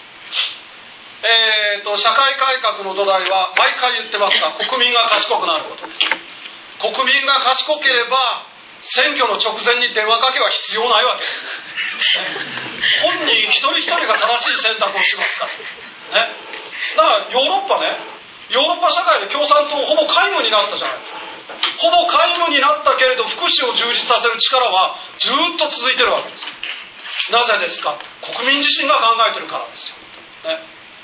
社会改革の土台は毎回言ってますが、国民が賢くなることです。国民が賢ければ選挙の直前に電話かけは必要ないわけです、ね、本人一人一人が正しい選択をしますから、ね、だからヨーロッパ社会で共産党ほぼ皆無になったじゃないですか。ほぼ皆無になったけれど福祉を充実させる力はずっと続いてるわけです。なぜですか。国民自身が考えてるからですよ、ね。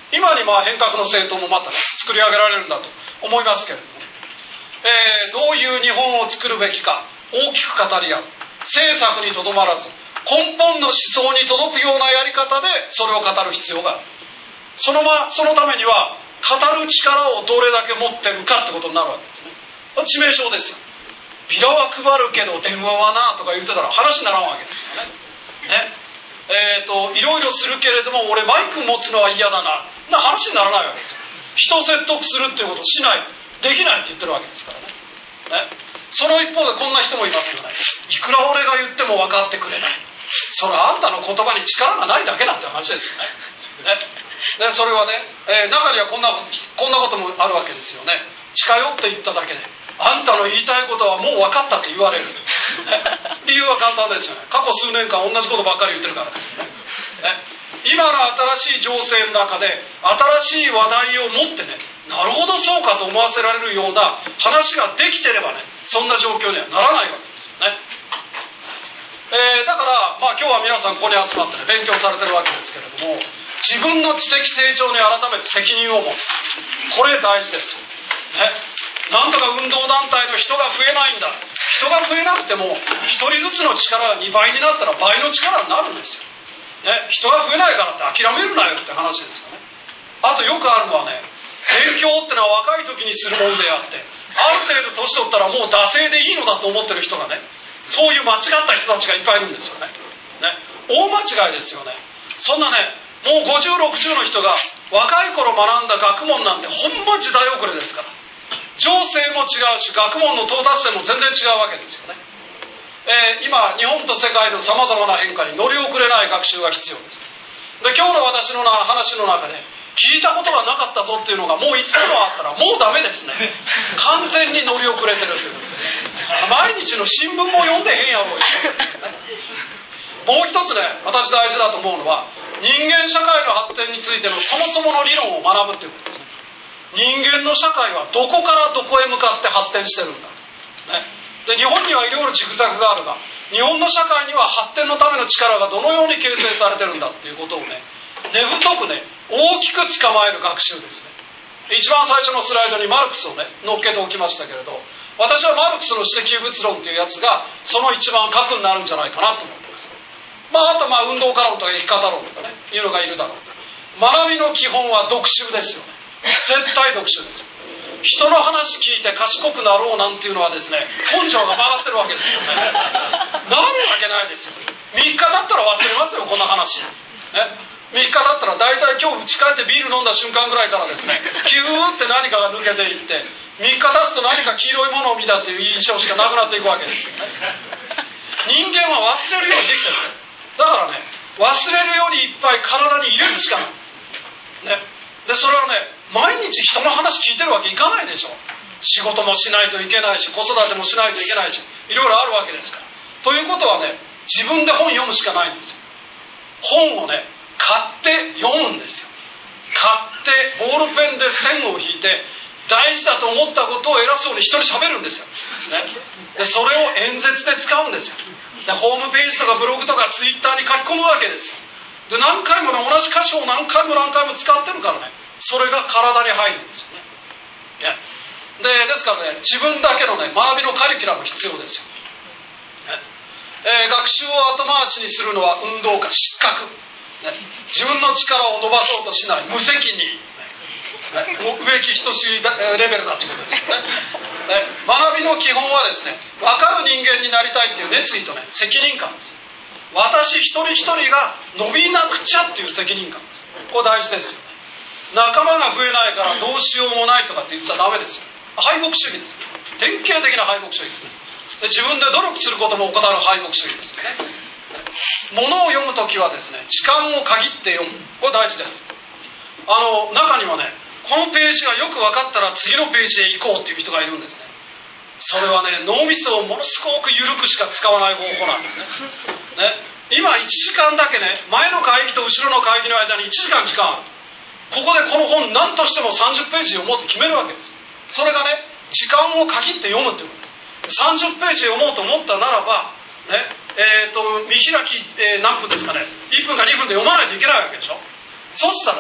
今に変革の政党もまた、作り上げられるんだと思いますけれども、どういう日本を作るべきか大きく語り合う。政策にとどまらず根本の思想に届くようなやり方でそれを語る必要がある。そのためには語る力をどれだけ持ってるかってことになるわけですね。致命傷ですよ。ビラは配るけど電話はなとか言ってたら話にならんわけですよね。いろいろするけれども俺マイク持つのは嫌だな話にならないわけですよ。人を説得するっていうことをしない、できないって言ってるわけですからね。その一方でこんな人もいますよね。いくら俺が言っても分かってくれない。それはあんたの言葉に力がないだけだって話ですよね。でそれはね、中にはこんなこともあるわけですよね。近寄っていっただけであんたの言いたいことはもう分かったって言われる、理由は簡単ですよね。過去数年間同じことばっかり言ってるからですね。今の新しい情勢の中で新しい話題を持ってね、なるほどそうかと思わせられるような話ができてればね、そんな状況にはならないわけですよね。だから今日は皆さんここに集まってね、勉強されてるわけですけれども、自分の知的成長に改めて責任を持つ、これ大事ですよ、なんとか運動団体の人が増えないんだ。人が増えなくても一人ずつの力が2倍になったら倍の力になるんですよ、人が増えないからって諦めるなよって話ですよね。あとよくあるのはね、勉強ってのは若い時にするもんであって、ある程度年取ったらもう惰性でいいのだと思ってる人がね、そういう間違った人たちがいっぱいいるんですよね。大間違いですよね。そんなね、もう50、60の人が若い頃学んだ学問なんてほんま時代遅れですから。情勢も違うし、学問の到達点も全然違うわけですよね。今、日本と世界の様々な変化に乗り遅れない学習が必要です。で、今日の私の話の中で、聞いたことがなかったぞっていうのがもう5つもあったらもうダメですね。完全に乗り遅れてるっていうことです。毎日の新聞も読んでへんやろうよ。もう一つね、私大事だと思うのは、人間社会の発展についてのそもそもの理論を学ぶっていうことですね。人間の社会はどこからどこへ向かって発展してるんだ、で日本にはいろいろジグザグがあるが、日本の社会には発展のための力がどのように形成されてるんだっていうことをね、根太くね、大きく捕まえる学習ですね。一番最初のスライドにマルクスをね載っけておきましたけれど、私はマルクスの史的物論っていうやつがその一番核になるんじゃないかなと思ってます。あと運動家論とか生き方論とかねいうのがいるだろう。学びの基本は読習ですよね。絶対読習です。人の話聞いて賢くなろうなんていうのはですね、根性が曲がってるわけですよね。なるわけないですよ。3日経ったら忘れますよ、こんな話。3日経ったら大体今日家帰ってビール飲んだ瞬間ぐらいからですね、キューって何かが抜けていって、3日経つと何か黄色いものを見たっていう印象しかなくなっていくわけですよね。人間は忘れるようにできてる。だからね、忘れるよりいっぱい体に入れるしかないんですね。でそれはね、毎日人の話聞いてるわけいかないでしょ。仕事もしないといけないし、子育てもしないといけないし、いろいろあるわけですから。ということはね、自分で本読むしかないんですよ。本をね、買って読むんですよ。買ってボールペンで線を引いて、大事だと思ったことを偉そうに人に喋るんですよ、でそれを演説で使うんですよ。でホームページとかブログとかツイッターに書き込むわけですよ。で何回もね、同じ箇所を何回も使ってるからね、それが体に入るんですよね。ですからね、自分だけのね、学びのカリキュラム必要ですよ。学習を後回しにするのは運動家失格、自分の力を伸ばそうとしない無責任、植木等しいレベルだということですよね。学びの基本はですね、分かる人間になりたいっていう熱意とね、責任感です。私一人一人が伸びなくちゃっていう責任感です。これ大事ですよ。仲間が増えないからどうしようもないとかって言ってたらダメですよ。敗北主義です。典型的な敗北主義ですね。で自分で努力することも怠る敗北主義ですよね。物を読むときはですね、時間を限って読む。これ大事です。中にはね、このページがよく分かったら次のページへ行こうっていう人がいるんですね。それはね、脳みそをものすごく緩くしか使わない方法なんですね。今1時間だけね、前の会議と後ろの会議の間に1時間ある。ここでこの本何としても30ページ読もうって決めるわけです。それがね、時間を限って読むってことです。30ページ読もうと思ったならば、見開き、何分ですかね、1分か2分で読まないといけないわけでしょ。そしたら、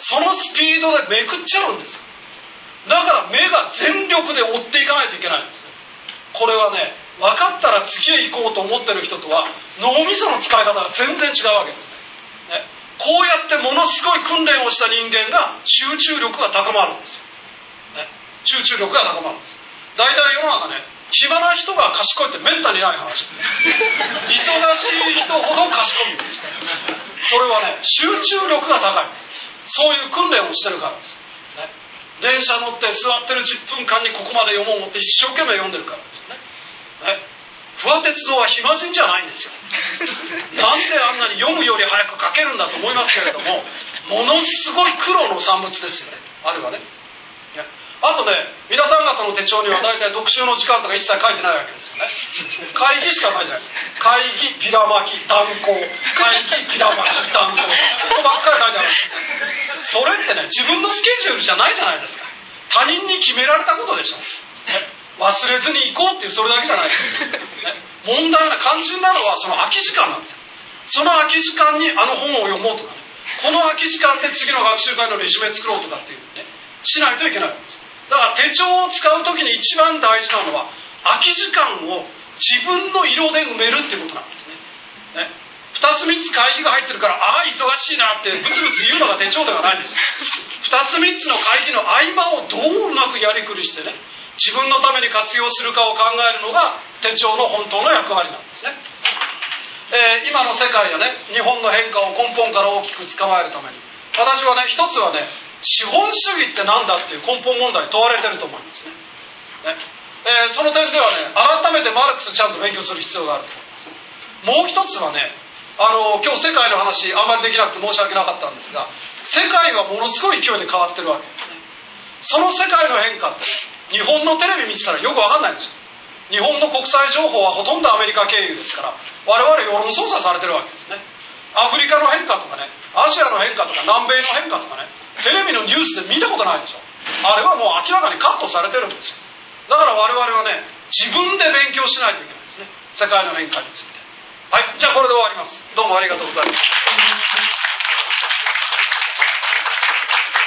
そのスピードでめくっちゃうんですよ。だから目が全力で追っていかないといけないんですね。これはね、分かったら次へ行こうと思ってる人とは脳みその使い方が全然違うわけですね。こうやってものすごい訓練をした人間が集中力が高まるんですよ。集中力が高まるんです。大体世の中ね、暇な人が賢いってめったにない話。忙しい人ほど賢いんです。それはね、集中力が高いんです。そういう訓練をしてるからです。電車乗って座ってる10分間にここまで読もう思って一生懸命読んでるからですよね。不破鉄道は暇人じゃないんですよ。なんであんなに読むより早く書けるんだと思いますけれども、ものすごい苦労の産物ですよね、あれはね。あとね、皆さん方の手帳には大体読書の時間とか一切書いてないわけですよね。会議しか書いてない。会議、ビラ巻き、断行。会議、ビラ巻き、断行。ここばっかり書いてある。それってね、自分のスケジュールじゃないじゃないですか。他人に決められたことでしょ。忘れずに行こうっていうそれだけじゃないですよ。問題な、肝心なのはその空き時間なんですよ。その空き時間にあの本を読もうとかね、この空き時間で次の学習会のレジュメ作ろうとかっていうね、しないといけないわけです。だから手帳を使うときに一番大事なのは空き時間を自分の色で埋めるっていうことなんですね。2つ3つ会議が入ってるから、ああ忙しいなってブツブツ言うのが手帳ではないんです。2つ3つの会議の合間をどううまくやりくりしてね、自分のために活用するかを考えるのが手帳の本当の役割なんですね。今の世界やね、日本の変化を根本から大きく捕まえるために、私はね、一つはね、資本主義って何だっていう根本問題問われてると思いますね。その点ではね、改めてマルクスちゃんと勉強する必要があると思います。もう一つはね、今日世界の話あんまりできなくて申し訳なかったんですが、世界はものすごい勢いで変わってるわけですね。その世界の変化って日本のテレビ見てたらよくわかんないんですよ。日本の国際情報はほとんどアメリカ経由ですから、我々世論操作されてるわけですね。アフリカの変化とかね、アジアの変化とか南米の変化とかね、テレビのニュースで見たことないでしょ。あれはもう明らかにカットされてるんですよ。だから我々はね、自分で勉強しないといけないですね、世界の変化について。はい、じゃあこれで終わります。どうもありがとうございます。